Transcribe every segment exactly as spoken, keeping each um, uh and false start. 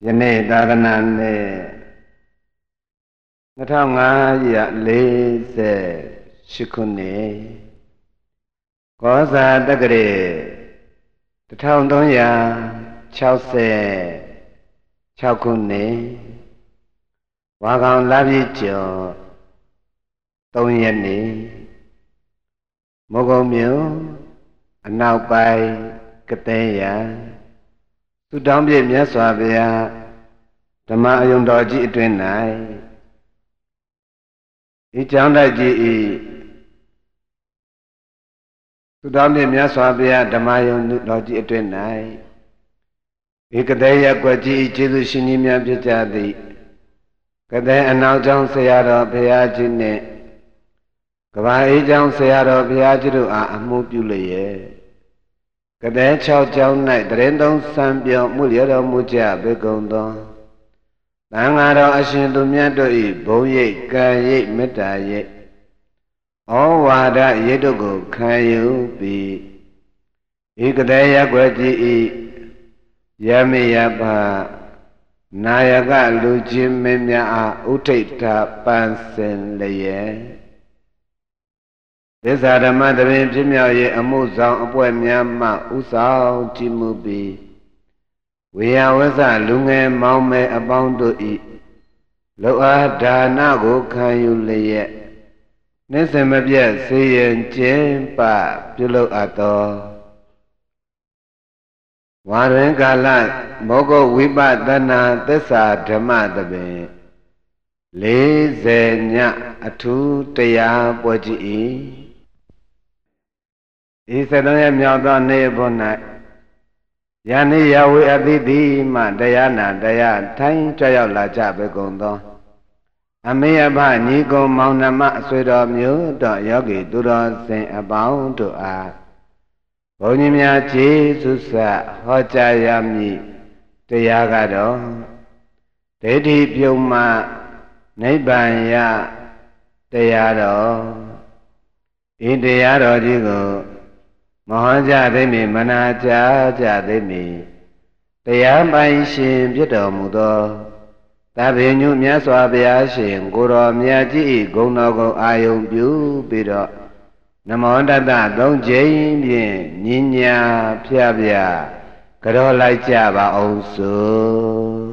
ယနေ့သာသနာနဲ့နှစ်ထောင်ငါးရာလေးဆယ်ရှစ်ခုနှစ်ကောဇာတက္ကရာတစ်ထောင်သုံးရာခြောက်ဆယ်ခြောက်ခုနှစ်ဝါကောင်လပြည့်ကျော်သုံးရက်နေ့မုံကုံမြို့အနောက်ပိုင်းကတဲ့ရသူတောင်းပြည့်မြတ်စွာဘုရားဓမ္မအယုံတော်ကြီးအတွင်း၌ဤကျောင်းတိုက်ကြီးဤသူတောင်းပြည့်မြတ်စွာဘုရားဓမ္မအယုံတော်ကြီးအတွင်း၌ဤကတဲ့ရကွက်ကြီးကျေးဇူးရှင်ကြီးများဖြစ်ကြသည်ကတဲ့အနောက်ကျောင်းဆရာတော်ဘုရားကြီးနှင့်ကဘာအေးကျောင်းဆရာတော်ဘုရားကြီးတို့အားအမှုပြုလျက်ကတဲ့၆ကျောင်း၌တရင်သုံးစံပြောမှုရတော်မူကြဘေကုံသောသံဃာတော်အရှင်သူမြတ်တို့၏ဘုံရိပ်ကံရိပ်မေတ္တာရိပ်ဩဝါဒရိပ်တို့ကိုခံယူပြီးဤကတဲ့ရက်ွယ်ကြီး၏ယမေယဘနာယကလူချင်းမင်းများအားဥထိတ်တာပန်းစင်လျက်သစ္စာဓမ္မတပင်ဖြစ်မြောက်၍အမှုဆောင်အပွဲများမှဥဆောင်ကြည်မှုပြီးဝေယဝဇလူငယ်မောင်မယ်အပေါင်းတို့၏လောအားဒါနကိုခံယူလျက်နှင့်စင်မပြတ်စေရင်ကျင်းပပြုလုပ်အပ်သောဝါရင်ကာလမောဂုတ်ဝိပဿနာသစ္စာဓမ္မတပင်လေးဆယ်ညအထူးတရားပွဲကြည်၏ဤစက်သုံးရမြောက်သောနေ့ဘု၌ယနေ့ယဝေအတိတိမှတရားနာတရားထိုင်ကြရောက်လာကြပေကုန်သောအမေအဖညီကုံမောင်နှမအဆွေတော်မျိုးတော်ယောဂီသူတော်စင်အပေါင်းတို့အားဘုန်းကြီးများကျေးဇူးဆက်ဟောကြားရမည်တရားကတော့ဒိဋ္ဌိပြုံမှနိဗ္ဗာန်ရတရားတော်ဤတရားတော်ကြီးကိုမဟောကြသိမည်မနာကြားကြသိမည်တရားပိုင်ရှင်ဖြစ်တော်မူသောသဗ္ဗညုမြတ်စွာဘုရားရှင်ကိုယ်တော်မြတ်ကြီးဂုဏ်တော်ကိုအာယုံပြုပြီးတော့နမောတတ္တသုံးကြိမ်ဖြင့်ညင်ညာဖြာဖြာကြောလိုက်ကြပါအောင်စို့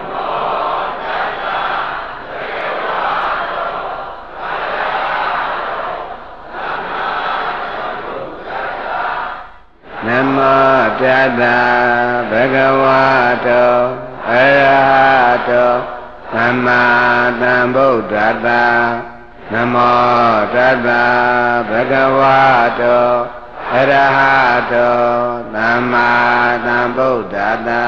နမောတတ္တဘဂဝတောအရဟတောသမ္မာသမ္ဗုဒ္ဓတ္တနမောတတ္တဘဂဝတောအရဟတောသမ္မာသမ္ဗုဒ္ဓတ္တ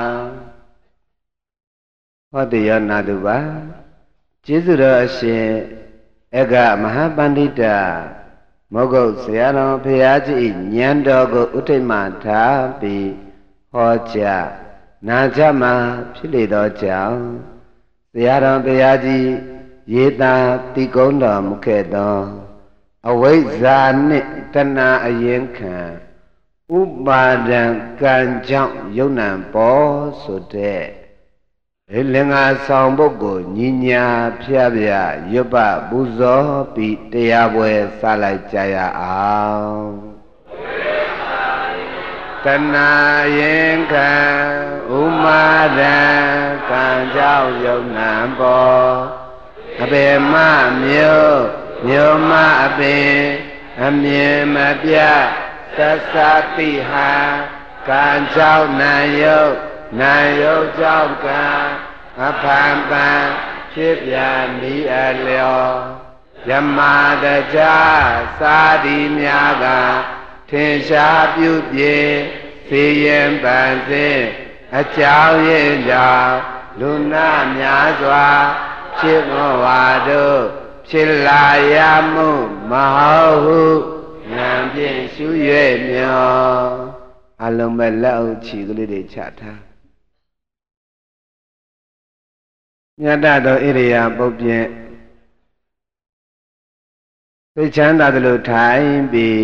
ဟောတိယောနာတုပါကျေးဇူးတော်အရှင်အဂမဟာပန္တိတမောဂုတ်ဆရာတော်ဘုရားကြီးဉာဏ်တော်ကိုဥထိတ်မှထားပြီးဟောကြားနာကြမှာဖြစ်လေသောကြောင့်ဆရာတော်ဘုရားကြီးရေတာတိကုံးတော်မူခဲ့သောအဝိဇ္ဇာနှင့်တဏှာအရင်ခံဥပါဒံကံကြောင့်ယုံနံပေါ်ဆိုတဲ့အလင်္ကာဆောင်ပုဂ္ဂိုလ်ညီညာဖြာဖြာရွတ်ပပူဇော်ပြီးတရားပွဲစလိုက်ကြရအောင်တဏှာရင်ခံဥမာဒံကံကြောင့်ယုံနံပေါ်အပေမမျိုးမျိုးမအပင်အမြင်မပြသစ္စာတိဟံကံကြောင့်နံယုတ်နာယုတ်ကြောင့်ကံအဖန်ပန်ဖြစ်ပြန်ဤအလျောယမတကြားစာဒီများကထင်ရှားပြုပြေစေရင်ပန်စေအကြောင်းရင်းကြောင့်လူနာများစွာဖြစ်မောဝါတို့ဖြစ်လာရမှုမဟုတ်ဟုဉာဏ်ဖြင့်ရှု၍မြောအလုံးမဲ့လက်အုပ်ချီကလေးတွေချထားမြတ်တော်ဣရိယာပုပ္ပြင်သိချမ်းသာသလိုထိုင်ပြီး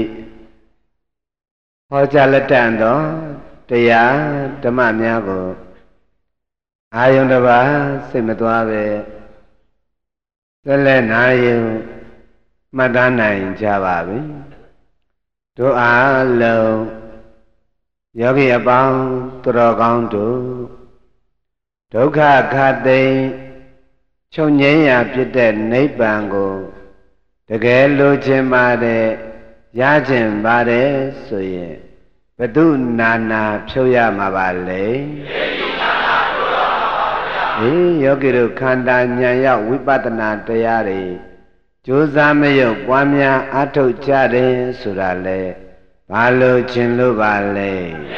ဟောကြားလက်တန်သောတရားဓမ္မများကိုအာယုန်တစ်ပါးစိတ်မသွားပဲသက်လက်နာယုံမှတ်သားနိုင်ကြပါပြီတို့အားလုံးယောဂီအပေါင်းသူတော်ကောင်းတို့ဒုက္ခခတ်သိမ်းချုပ်ငြိမ်းရာဖြစ်တဲ့နိဗ္ဗာန်ကိုတကယ်လိုချင်ပါတယ်ရချင်ပါတယ်ဆိုရင်ဘု து နာနာဖြုတ်ရမှာပါလေအေးယောဂီတို့ခန္ဓာဉာဏ်ရောက်ဝိပဿနာတရားတွေကြိုးစားမရုပ်ပွားများအထုတ်ကြတယ်ဆိုတာလေဘာလို့ခြင်းလို့ပါလဲ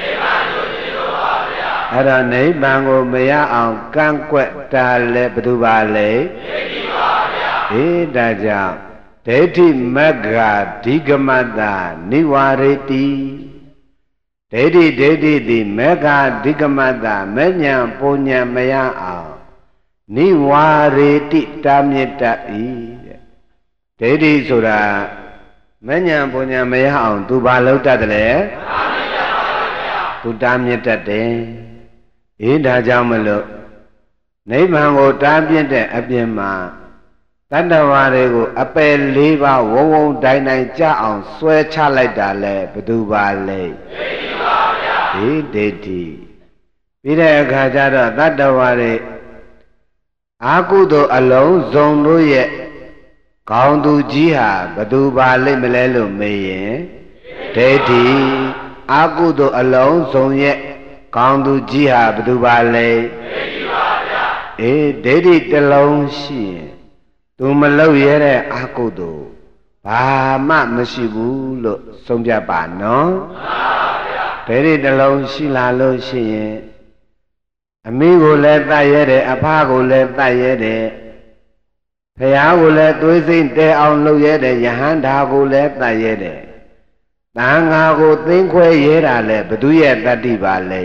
အဲ့တော့နိဗ္ဗာန်ကိုမရအောင်ကန့်ကွက်တာလဲဘယ်သူပါလဲအေးဒါကြောင့်ဒိဋ္ဌိမဂ္ဂဓိကမတနိဝရတိဒိဋ္ဌိဒိဋ္ဌိသည်မဂ္ဂဓိကမတမဉ္ဇဉ်ပုံဉ္ဇဉ်မရအောင်နိဝရတိတာမြစ်တတ်၏ဒိဋ္ဌိဆိုတာမဉ္ဇဉ်ပုံဉ္ဇဉ်မရအောင်သူဘာလုပ်တတ်တယ်လဲသူတာမြစ်တတ်တယ်အေးဒါကြောင့်မလို့နိဗ္ဗာန်ကိုတားပြစ်တဲ့အပြင်မှာတတ္တဝါတွေကိုအပယ်လေးပါးဝုံဝုံတိုင်းတိုင်းကြအောင်ဆွဲချလိုက်တာလဲဘယ်သူပါလဲဒိဋ္ဌိပါဗျာဒီဒိဋ္ဌိပြီးတဲ့အခါကျတော့တတ္တဝါတွေအာကုသိုလ်အလုံးစုံတို့ရဲ့ကောင်းသူကြီးဟာဘယ်သူပါလိမ့်မလဲလို့မေးရင်ဒိဋ္ဌိအာကုသိုလ်အလုံးစုံရဲ့ကောင်းသူကြီးဟာဘယ်သူပါလဲဒိဋ္ဌိပါဗျာအေးဒိဋ္ဌိတစ်လုံးရှိရင်သူမလုပ်ရတဲ့အာကုသိုလ်ဘာမှမရှိဘူးလို့ဆုံးဖြတ်ပါနော်မှန်ပါဗျာဒိဋ္ဌိတစ်လုံးရှိလာလို့ရှိရင်အမိကိုလည်းတတ်ရတဲ့အဖကိုလည်းတတ်ရတဲ့ဖယားကိုလည်းသွေးစိမ့်တဲအောင်လုပ်ရတဲ့ယဟန္တာကိုလည်းတတ်ရတဲ့တန်ဃာကိုသိမ်းခွဲရဲတာလဲဘသူရဲ့တတ္တိပါလဲ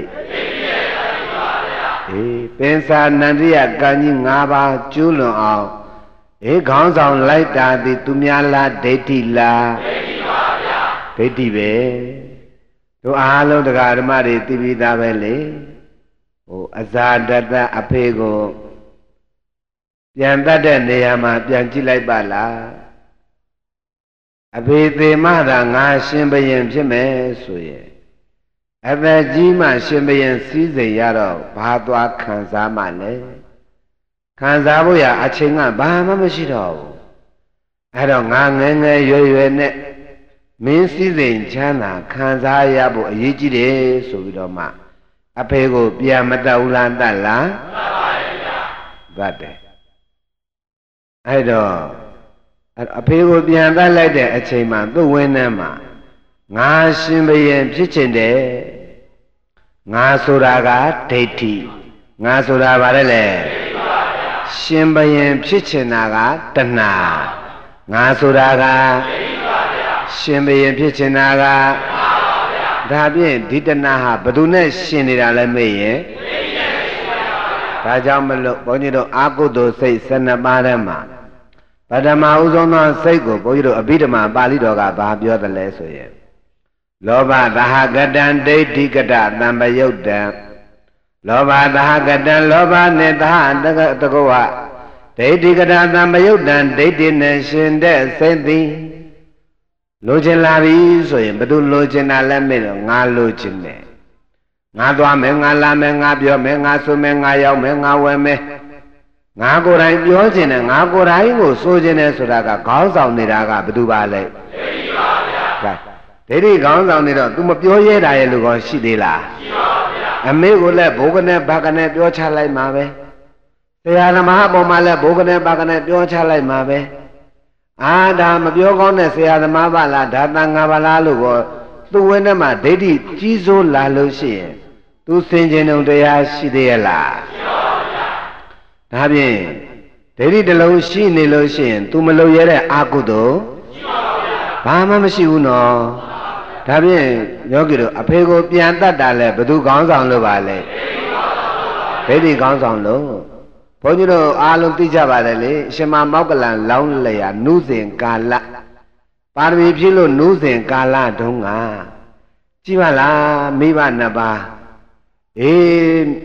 အေးပင်စာနန္ဒိယကံကြီး၅ပါးကျူးလွန်အောင်အေးခေါင်းဆောင်လိုက်တာဒီသူများလားဒိဋ္ဌိလားဒိဋ္ဌိပါဗျာဒိဋ္ဌိပဲတို့အားလုံးတရားဓမ္မတွေသိပြီးသားပဲလေဟိုအဇာတတအဖေကိုပြန်တတ်တဲ့နေရာမှာပြန်ကြည့်လိုက်ပါလားအဖေသေးမှသာငါရှင်ဘရင်ဖြစ်မယ်ဆိုရင်အသက်ကြီးမှရှင်ဘရင်စည်းစိမ်ရတော့ဘာသွားခံစားမှလဲခံစားဖို့ရအချိန်ကဘာမှမရှိတော့ဘူးအဲ့တော့ငါငယ်ငယ်ရွယ်ရွယ်နဲ့မင်းစည်းစိမ်ချမ်းသာခံစားရဖို့အရေးကြီးတယ်ဆိုပြီးတော့မှအဖေကိုပြန်မတတ်ဘူးလားတတ်လားတတ်ပါရဲ့ဗျာတတ်တယ်အဲ့တော့အဖေကိုပြန်တတ်လိုက်တဲ့အချိန်မှာသူ့ဝင်းထဲမှာငါရှင်ဘရင်ဖြစ်ချင်တယ်ငါဆိုတာကဒိဋ္ဌိငါဆိုတာဗါလဲလေရှင်ဘရင်ဖြစ်ချင်တာကတဏှာငါဆိုတာကရှင်ဘရင်ဖြစ်ချင်တာကဒါဖြင့်ဒီတဏှာဟာဘယ်သူနဲ့ရှင်နေတာလဲမေးရင်ဒါကြောင့်မလို့ဘုန်းကြီးတို့အာကုသိုလ်စိတ်၁၂ပါးထဲမှာပထမဥဆုံးသောစိတ်ကိုဘုန်းကြီးတို့အဘိဓမ္မာပါဠိတော်ကဘာပြောတယ်လဲဆိုရင်လောဘသဟကတံဒိဋ္ဌိကတသံပယုတ်တံလောဘသဟကတံလောဘနဲ့သဟတကောဝဒိဋ္ဌိကတသံပယုတ်တံဒိဋ္ဌိနဲ့ရှင်တဲ့စိတ်သည်လိုချင်လာပြီဆိုရင်ဘယ်သူလိုချင်တာလဲမေးတော့ငါလိုချင်တယ်ငါသွားမယ်ငါလာမယ်ငါပြောမယ်ငါဆိုမယ်ငါရောက်မယ်ငါဝယ်မယ်ငါကိုယ်တိုင်ပြောချင်တယ်ငါကိုယ်တိုင်ကိုဆိုချင်တယ်ဆိုတာကခေါင်းဆောင်နေတာကဘယ်သူပါလဲဒိဋ္ဌိပါဗျာဒိဋ္ဌိခေါင်းဆောင်နေတော့ तू မပြောရဲတာရဲ့လူကောရှိသေးလားရှိပါဗျာအမေကိုလည်းဘိုးကနေဘာကနေပြောချလိုက်မှာပဲတရားဓမ္မအပေါ်မှာလည်းဘိုးကနေဘာကနေပြောချလိုက်မှာပဲအာဒါမပြောကောင်းတဲ့ဆရာသမားပါလားဒါတန်ငါပါလားလို့ကောသူ့ဝင်းထဲမှာဒိဋ္ဌိကြီးစိုးလာလို့ရှိရင် तू စင်ကျင်ုံတရားရှိသေးရဲ့လားရှိပါဗျာဒါဖြင့်ဒိဋ္ဌိတစ်လုံးရှိနေလို့ရှိရင် तू မလုပ်ရတဲ့အာကုသိုလ်ရှိပါဗျာဘာမှမရှိဘူးနော်ဒါဖြင့်ယောဂီတို့အဖေကိုပြန်တတ်တာလဲဘယ်သူခေါင်းဆောင်လို့ပါလဲဒိဋ္ဌိခေါင်းဆောင်လို့ဘုန်းကြီးတို့အားလုံးသိကြပါတယ်လေအရှင်မမောက္ကလံလောင်းလျာနုစဉ်ကာလပါရမီဖြည့်လို့နုစဉ်ကာလတုန်းကကြည့်ပါလားမိဘနှစ်ပါးအေး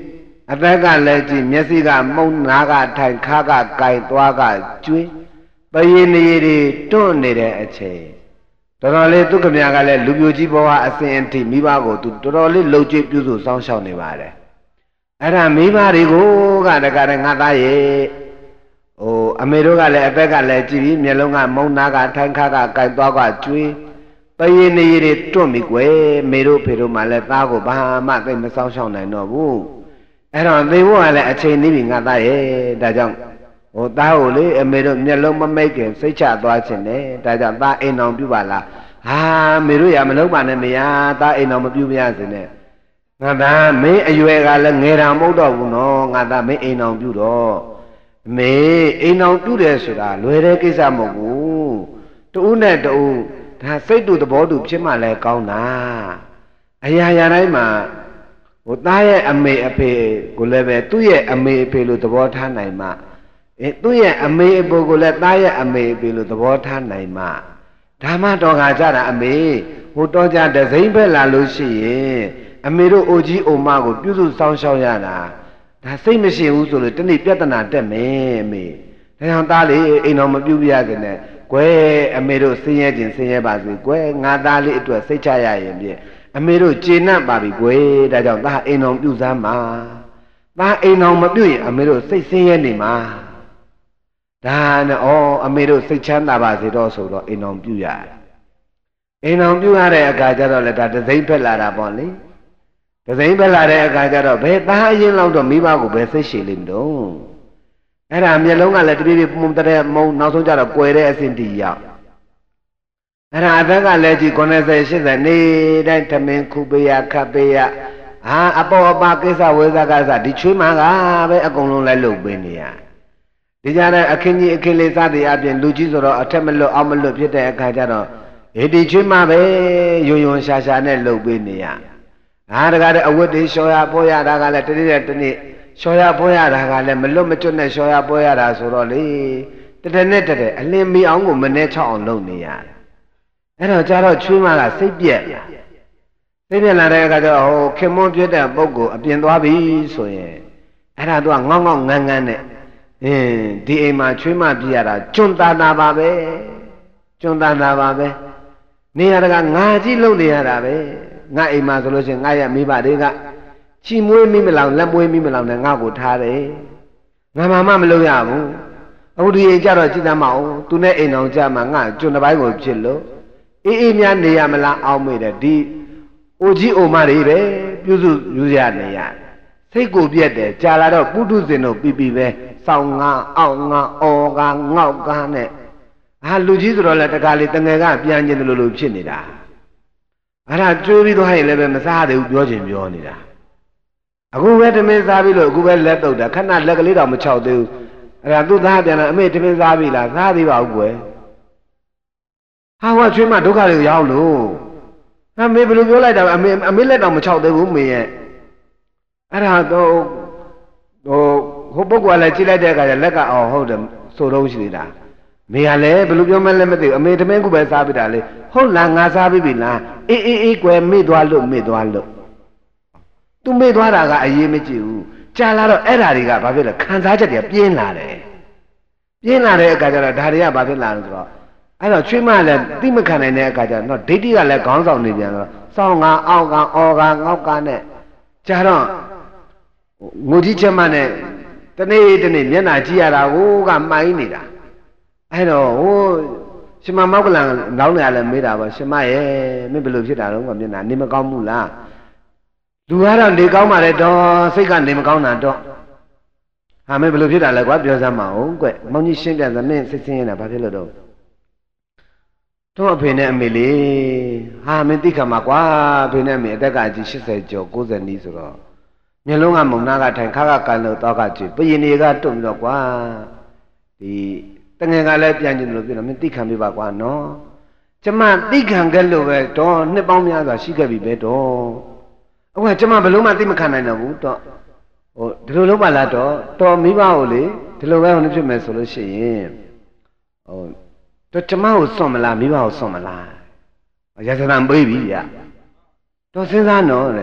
အသက်ကလည်းကြည့်မျက်စိကမုံနာကထိုင်ခါကကြိုင်သွားကကျွေးပရင်နေရီတွန့်နေတဲ့အချိန်တော်တော်လေးသူကမြကလည်းလူပြိုကြီးဘဝအစဉ်အထိမိဘကိုသူတော်တော်လေးလှုပ်ကြွေးပြုစုစောင့်ရှောက်နေပါတယ်အဲ့ဒါမိဘတွေကိုကတကယ်ငါသားရဲ့ဟိုအမေတို့ကလည်းအသက်ကလည်းကြည့်ပြီးမျက်လုံးကမုံနာကထိုင်ခါကကြိုင်သွားကကျွေးပရင်နေရီတွန့်ပြီကွယ်မေတို့ဖေတို့မှလည်းသားကိုဘာမှသိမစောင့်ရှောက်နိုင်တော့ဘူးအဲ့တော့သေဖို့ကလည်းအချိန်နည်းပြီငါသားရဲ့ဒါကြောင့်ဟိုသားကိုလေအမေတို့မျက်လုံးမမိတ်ခင်စိတ်ချသွားခြင်းနဲ့ဒါကြောင့်သားအိမ်အောင်ပြုပါလားဟာမေတို့ရမလုံးပါနဲ့မယားသားအိမ်အောင်မပြုပြရစေနဲ့ငါသားမင်းအရွယ်ကလည်းငယ်တာမဟုတ်တော့ဘူးနော်ငါသားမင်းအိမ်အောင်ပြုတော့အမေအိမ်အောင်ပြုတယ်ဆိုတာလွယ်တဲ့ကိစ္စမဟုတ်ဘူးတူးနဲ့တူးဒါစိတ်တူသဘောတူဖြစ်မှလည်းကောင်းတာအရာရာတိုင်းမှာဟိုသားရဲ့အမေအဖေကိုလည်းပဲသူ့ရဲ့အမေအဖေလို့သဘောထားနိုင်မှအဲသူ့ရဲ့အမေအဖေကိုလည်းသားရဲ့အမေအဖေလို့သဘောထားနိုင်မှဓမ္မတော်ကကြတာအမေဟိုတော့ကြဒစိမ့်ပဲလာလို့ရှိရင်အမေတို့အိုကြီးအိုမကိုပြုစုစောင့်ရှောက်ရတာဒါစိတ်မရှိဘူးဆိုလို့တနေ့ပြဿနာတက်မယ်အမေဒါကြောင့်သားလေးအိမ်တော်မပြုပြရစေနဲ့ကွယ်အမေတို့ဆင်းရဲခြင်းဆင်းရဲပါစေကွယ်ငါသားလေးအတွက်စိတ်ချရရင်ဖြင့်အမေတို့ကျေနပ်ပါပြီကွယ်ဒါကြောင့်သားအိမ်တော်ပြုစမ်းပါသားအိမ်တော်မပြုရင်အမေတို့စိတ်ဆင်းရဲနေမှာဒါနဲ့ဩအမေတို့စိတ်ချမ်းသာပါစေတော့ဆိုတော့အိမ်တော်ပြုရတယ်အိမ်တော်ပြုရတဲ့အခါကျတော့လည်းဒါဒစိမ့်ဖက်လာတာပေါ့လေဒစိမ့်ဖက်လာတဲ့အခါကျတော့ဘယ်သားအရင်လောက်တော့မိဘကိုပဲစိတ်ရှည်လိမ့်တော့အဲ့ဒါမျက်လုံးကလည်းတပြေးပြေးပုံတဲ့မုံနောက်ဆုံးကျတော့ကွယ်တဲ့အဆင့်တီရောက်အဲ့ဒါအသက်ကလည်းကြီး九十 ၈၀နေတိုင်းသမင်ခုပေးရခတ်ပေးရဟာအပေါ်အပါကိစ္စဝေဇကစဒီချွေးမကပဲအကုန်လုံးလိုက်လုပ်ပေးနေရဒီကြတဲ့အခင်းကြီးအခင်းလေးစသည်အပြင်လူကြီးဆိုတော့အထက်မလွတ်အောက်မလွတ်ဖြစ်တဲ့အခါကျတော့အေဒီချွေးမပဲယွံယွံရှာရှာနဲ့လုပ်ပေးနေရဟာတကားတဲ့အဝတ်တွေလျှော်ရပေါ်ရတာကလည်းတနေ့တနေ့လျှော်ရပေါ်ရတာကလည်းမလွတ်မကျွတ်နဲ့လျှော်ရပေါ်ရတာဆိုတော့လေတတနဲ့တတဲ့အလင်းမီအောင်ကိုမနဲ့ချောက်အောင်လုပ်နေရတယ်အဲ့တော့ကြတော့ချွေးမကစိတ်ပြက်လာစိတ်ပြက်လာတဲ့အခါကျတော့ဟိုခင်မွန်းပြတဲ့ပုဂ္ဂိုလ်အပြင်သွားပြီဆိုရင်အဲ့ဒါသူကငေါငေါငန်းငန်းနဲ့အင်းဒီအိမ်မှာချွေးမပြရတာကျွန်းသားသားပါပဲကျွန်းသားသားပါပဲနေရတာကငါကြီးလုံနေရတာပဲငါအိမ်မှာဆိုလို့ရှိရင်ငါရဲ့မိဘတွေကချီမွေးမိမလောင်လက်မွေးမိမလောင်နဲ့ငါ့ကိုထားတယ်ငါမှမမလုပ်ရဘူးအခုဒီအိမ်ကြတော့ကြည်သားမအောင်သူနဲ့အိမ်အောင်ကြမှာငါကျွန်းတစ်ပိုင်းကိုဖြစ်လို့အေးအေးများနေရမလားအောင်းမေ့တယ်ဒီအိုကြီးအိုမတွေပဲပြုစုယူရနေရစိတ်ကိုပြက်တယ်ကြာလာတော့ပုထုဇဉ်တို့ပြီးပြီးပဲစောင်းငါအောက်ငါအော်ကငေါက်ကားနဲ့ဟာလူကြီးဆိုတော့လည်းတခါလေတငယ်ကပြန်ကျင်တယ်လို့လို့ဖြစ်နေတာအဲ့ဒါကျိုးပြီးတော့ဟဲ့လည်းပဲမစားသေးဘူးပြောချင်ပြောနေတာအခုပဲတမင်းစားပြီးလို့အခုပဲလက်တုပ်တာခဏလက်ကလေးတော့မချောက်သေးဘူးအဲ့ဒါသူ့သားပြန်လာအမေတမင်းစားပြီလားစားသေးပါဘူးကွယ်ဟာဟောချွေးမဒုက္ခတွေရောက်လို့အမေဘယ်လိုပြောလိုက်တာအမေအမေလက်တော့မချောက်သေးဘူးမေရဲ့အဲ့ဒါတော့ဟိုဟိုပုဂ္ဂိုလ်ကလည်းကြည့်လိုက်တဲ့အခါကျလက်ကအော်ဟုတ်တယ်ဆိုတော့ရှိသေးတာမေကလည်းဘယ်လိုပြောမှလည်းမသိဘူးအမေတမင်းကူပဲစားပြီးတာလေဟုတ်လားငါစားပြီးပြီလားအေးအေးအေးကွယ်မေ့သွားလို့မေ့သွားလို့သူမေ့သွားတာကအရေးမကြီးဘူးကြာလာတော့အဲ့ဓာတွေကဘာဖြစ်လဲခံစားချက်တွေပြင်းလာတယ်ပြင်းလာတဲ့အခါကျတော့ဓာတွေကဘာဖြစ်လာလဲဆိုတော့အဲ့တော့ချွေးမလည်းတိမခံနိုင်တဲ့အခါကျတော့ဒိဋ္ဌိကလည်းခေါင်းဆောင်နေပြန်တော့စောင်းကအောက်ကအော်ကငေါက်ကနဲ့ကြာတော့ငိုကြီးချက်မနဲ့တနေ့တနေ့မျက်နှာကြည့်ရတာဟိုကမှိုင်းနေတာအဲ့တော့ဟိုရှင်မမောက်ကလန်လောင်းနေရလဲမေးတာပေါ့ရှင်မရဲ့မင်းဘယ်လိုဖြစ်တာတော့ကမျက်နှာနေမကောင်းဘူးလားလူကတော့နေကောင်းပါလေတော့စိတ်ကနေမကောင်းတာတော့ဟာမင်းဘယ်လိုဖြစ်တာလဲကွာပြောစမ်းမအောင်ကွမောင်ကြီးရှင်းပြစမ်းမင်းစိတ်ဆင်းရဲတာဘာဖြစ်လို့တော့တော့အဖေနဲ့အမေလေးဟာမင်းသိခံမှာကွာအဖေနဲ့အမေအသက်ကကြီး၈၀ကျော်၉၀နီးဆိုတော့မျက်လုံးကမုံနာကထိုင်ခါကကန်လို့တော့ကကြည့်ပရင်တွေကတွတ်ပြီးတော့ကွာဒီတငယ်ကလည်းပြန်ကျင်လို့ပြောတော့မင်းသိခံပြပါကွာနော်ကျမသိခံခဲ့လို့ပဲတော့နှစ်ပေါင်းများစွာရှိခဲ့ပြီပဲတော့အခုကကျမဘယ်လို့မှသိမခံနိုင်တော့ဘူးတော့ဟိုဒီလိုလုံးပါလားတော့တော်မိဘကိုလေဒီလိုပဲဟိုနေ့ဖြစ်မယ်ဆိုလို့ရှိရင်ဟိုတော့ကျမကိုစွန့်မလားမိဘကိုစွန့်မလားရသနာပေးပြီဗျတော့စဉ်းစားနော်တဲ့ဟ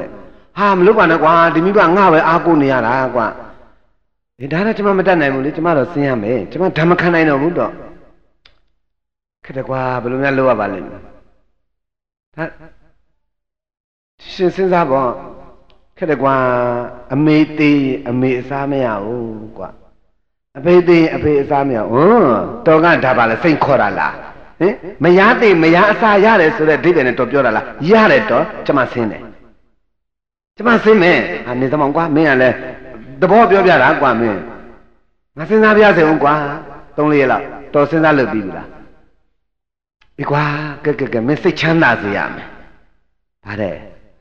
ဟာမလုပ်ပါနဲ့ကွာဒီမိဘငါပဲအားကိုးနေရတာကွာဒီဒါနဲ့ကျွန်မမတတ်နိုင်ဘူးလေကျွန်မတော့ဆင်းရမယ်ကျွန်မဓမ္မခံနိုင်တော့ဘူးတော့ခက်တယ်ကွာဘယ်လိုများလုပ်ရပါလိမ့်မယ်ဒါရှင်စဉ်းစားပေါ့ခက်တယ်ကွာအမေသေးအမေအစားမရဘူးကွာအဖေသေးအဖေအစားမရဟွန်းတော်ကဒါပါလဲစိတ်ခေါ်တာလားဟင်မရသေးမရအစားရတယ်ဆိုတဲ့ဒိဋ္ဌိနဲ့တော်ပြောတာလားရတယ်တော့ကျွန်မဆင်းတယ်ကျွန်မဆင်းမယ်ဟာနေသမောင်ကွာမင်းကလည်းသဘောပြောပြတာကွာမင်းငါစဉ်းစားပြစေဦးကွာသုံးလေးရက်လောက်တော်စဉ်းစားလုပ်ပြီးပြီလားဒီကွာကဲကဲကဲမင်းစိတ်ချမ်းသာစေရမယ်ဒါတဲ့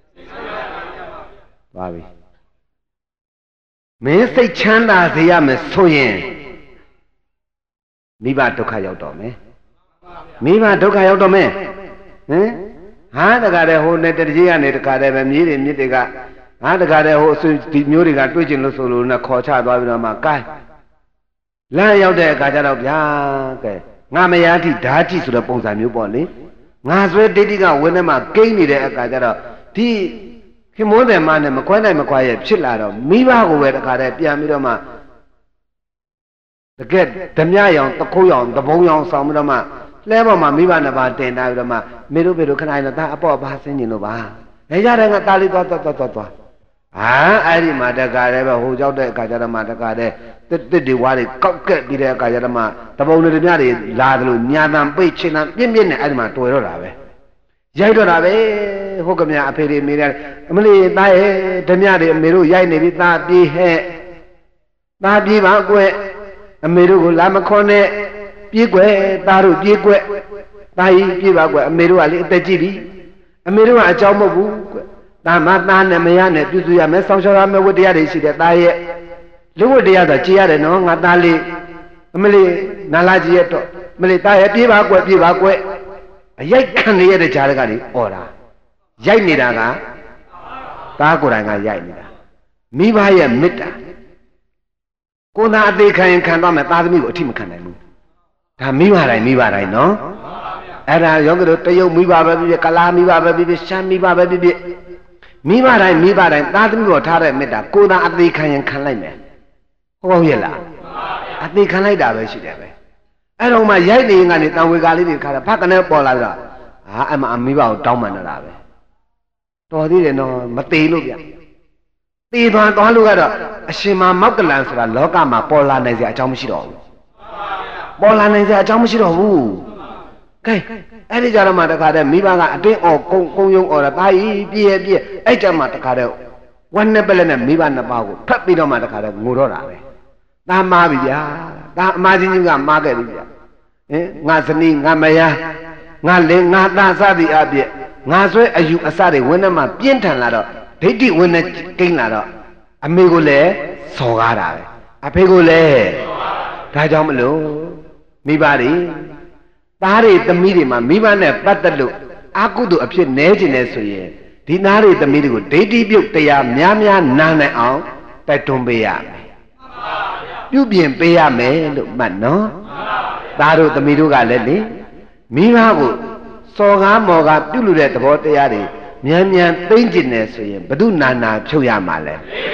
ပါပြီမင်းစိတ်ချမ်းသာစေရမယ်ဆိုရင်မိဘဒုက္ခရောက်တော့မယ်မိဘဒုက္ခရောက်တော့မယ်ဟင်ဟာတကားတဲ့ဟိုနဲ့တကြီးကနေတကားတဲ့ပဲမြေးတွေမြစ်တွေကဟာတကားတဲ့ဟိုအစွဒီမျိုးတွေကတွေ့ကျင်လို့ဆိုလို့နဲ့ခေါ်ချသွားပြီးတော့မှကိုင်းလမ်းရောက်တဲ့အခါကျတော့ဗျာကဲငါမယားတိဓာတိဆိုတဲ့ပုံစံမျိုးပေါ့လေငါဆွဲဒိဋ္ဌိကဝင်းထဲမှာကိန်းနေတဲ့အခါကျတော့ဒီခင်မိုးတယ်မနဲ့မခွဲနိုင်မခွာရဲ့ဖြစ်လာတော့မိဘကိုပဲတခါတည်းပြန်ပြီးတော့မှတကယ်ဓမြရောင်တခိုးရောင်တဘုံရောင်ဆောင်ပြီးတော့မှလဲပေါ်မှာမိဘနှစ်ပါးတင်ထားပြီးတော့မှမေတို့မေတို့ခဏရင်တော့ဒါအပေါ့ဘာဆင်းနေလို့ပါလဲရတဲ့ကတာလေးသွားသွားသွားသွားသွားဟာအဲ့ဒီမှာတခါတည်းပဲဟိုရောက်တဲ့အခါကျတော့မှတခါတည်းတစ်တစ်တွေဝါးတွေကောက်ကက်ပြီးတဲ့အခါကျတော့မှတဘုံတွေဓမြတွေလာတယ်လို့ညာတန်ပိတ်ချင်တန်ပြင်းပြင်းနဲ့အဲ့ဒီမှာတွေ့တော့တာပဲရိုက်တော့တာပဲဟုတ်ကမြအဖေတွေမိတယ်အမလေးသားရဲ့ဓမြတွေအမေတို့ရိုက်နေပြီသားပြေးဟဲ့သားပြေးပါကွယ်အမေတို့ကိုလာမခေါ်နဲ့ပြေးကွယ်သားတို့ပြေးကွယ်သားကြီးပြေးပါကွယ်အမေတို့ကလေအသက်ကြီးပြီအမေတို့ကအကြောင်းမဟုတ်ဘူးကွယ်သားမသားနဲ့မရနဲ့ပြုစုရမယ်ဆောင်းရှော်ရမယ်ဝတ္တရားတွေရှိတယ်သားရဲ့လူဝတ္တရားဆိုကြည်ရတယ်နော်ငါသားလေးအမလေးနာလာကြီးရဲ့တော့အမလေးသားရဲ့ပြေးပါကွယ်ပြေးပါကွယ်အရိုက်ခံရတဲ့ကြားကလေးអော်တာရိုက်နေတာကသားကိုယ်တိုင်ကရိုက်နေတာမိဘရဲ့မေတ္တာကိုယ်သာအသေးခံရင်ခံသွားမယ်သားသမီးကိုအထိမခံနိုင်ဘူးဒါမိဘတိုင်းမိဘတိုင်းနော်အဲ့ဒါယောဂီတို့တရုတ်မိဘပဲဖြစ်ဖြစ်ကလားမိဘပဲဖြစ်ဖြစ်ရှမ်းမိဘပဲဖြစ်ဖြစ်မိဘတိုင်းမိဘတိုင်းသားသမီးကိုထားတဲ့မေတ္တာကိုယ်သာအသေးခံရင်ခံလိုက်မယ်ဟုတ်ရဲ့လားအသေးခံလိုက်တာပဲရှိတယ်ပဲအဲ့တော့မှရိုက်နေရင်ကနေတံဝေကာလေးတွေခါတာဖတ်ကနေပေါ်လာတော့ဟာအမအမိဘကိုတောင်းပန်နေတာပဲတော်သေးတယ်နော်မသေးလို့ဗျသေသွားသွားလို့ကတော့အရှင်မမောက်ကလန်ဆိုတာလောကမှာပေါ်လာနိုင်စရာအကြောင်းမရှိတော့ဘူးပေါ်လာနိုင်စရာအကြောင်းမရှိတော့ဘူးကဲအဲ့ဒီကြတော့မှတခါတည်းမိဘကအတင်းအော်ကုံကုံယုံအော်တာတာကြီးပြည့်ပြည့်အဲ့ကြမှာတခါတည်းဝမ်းနဲ့ပလက်နဲ့မိဘနှစ်ပါးကိုဖတ်ပြီးတော့မှတခါတည်းငိုတော့တာပဲတားမားပြီဗျာတားအမားချင်းချင်းကမားခဲ့ပြီဗျာဟင်ငါဇနီးငါမယားငါလင်ငါသားစသည်အပြည့်ငါဆွဲအယူအစတွေဝင်းထဲမှာပြင်းထန်လာတော့ဒိဋ္ဌိဝင်းနဲ့ကိန်းလာတော့အမေကိုလည်းစော်ကားတာပဲအဖေကိုလည်းဒါကြောင့်မလို့မိဘတွေသားတွေသမီးတွေမှာမိဘနဲ့ပတ်သက်လို့အာကုသို့အဖြစ်နဲကျင်နေဆိုရင်ဒီသားတွေသမီးတွေကိုဒိဋ္ဌိပြုတ်တရားများများနားနိုင်အောင်တိုက်တွန်းပေးရမယ်ပြုပြင်ပေးရမယ်လို့မှတ်နော်သားတို့သမီးတို့ကလည်းလေမိဘကိုစော်ကားမော်ကားပြုလို့တဲ့သဘောတရားတွေမြန်မြန်သိမ့်ကျင်နေဆိုရင်ဘု து နာနာဖြုတ်ရမှာလဲ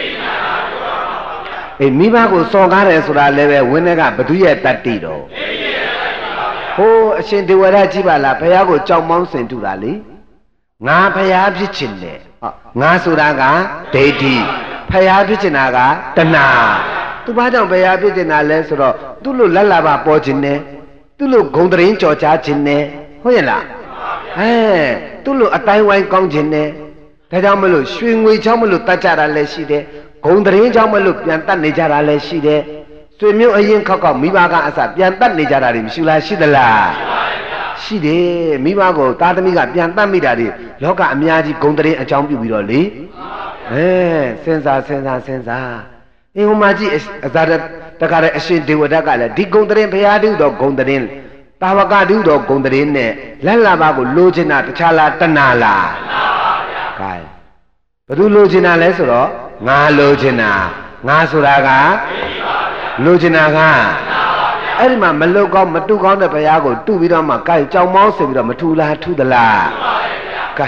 အေးမိဘကိုစော်ကားတယ်ဆိုတာလည်းပဲဝင်းထဲကဘု து ရဲ့တတ္တိတော့ဟိုးအရှင်ဒေဝရကြည့်ပါလားဘုရားကိုကြောက်မောင်းစင်တူတာလေငါဘုရားဖြစ်ချင်တယ်ဟောငါဆိုတာကဒိဋ္ဌိဘုရားဖြစ်ချင်တာကတဏှာသူဘာကြောင့်ဘုရားဖြစ်ချင်တာလဲဆိုတော့သူ့လိုလက်လာပါပေါ်ခြင်းနဲ့သူ့လိုဂုံတရင်ကြော်ကြားခြင်းနဲ့ဟုတ်ရဲ့လားအဲသူ့လိုအတိုင်းဝိုင်းကောင်းခြင်းနဲ့ဒါကြောင့်မလို့ရွှေငွေချောင်းမလို့တတ်ကြတာလည်းရှိတယ်ဂုံတရင်ချောင်းမလို့ပြန်တတ်နေကြတာလည်းရှိတယ်ဆွေမျိုးအရင်ခောက်ခောက်မိဘကအစပြန်တတ်နေကြတာတွေမရှိလားရှိသလားရှိတယ်မိဘကိုသားသမီးကပြန်တတ်မိတာတွေလောကအများကြီးဂုံတရင်အကြောင်းပြုပြီးတော့လေအဲစဉ်းစားစဉ်းစားစဉ်းစားအင်းဟိုမှာကြည့်အသာတကားတဲ့အရှင်ဒေဝဒတ်ကလည်းဒီဂုံတရင်ဘုရားတုတော်ဂုံတရင်တာဝကတုတော်ဂုံတရင်နဲ့လက်လာပါကိုလိုချင်တာတခြားလားတဏှာလားတဏှာပါဗျာ။ခိုင်းဘယ်သူလိုချင်တာလဲဆိုတော့ငါလိုချင်တာငါဆိုတာကလိုချင်တာကအဲ့ဒီမှာမလုတ်ကောင်းမတူကောင်းတဲ့ဘုရားကိုတူပြီးတော့မှကြိုက်ကြောင်မောင်းဆင်ပြီးတော့မထူလားထူသလားထူပါရဲ့ဗျာ။ကဲ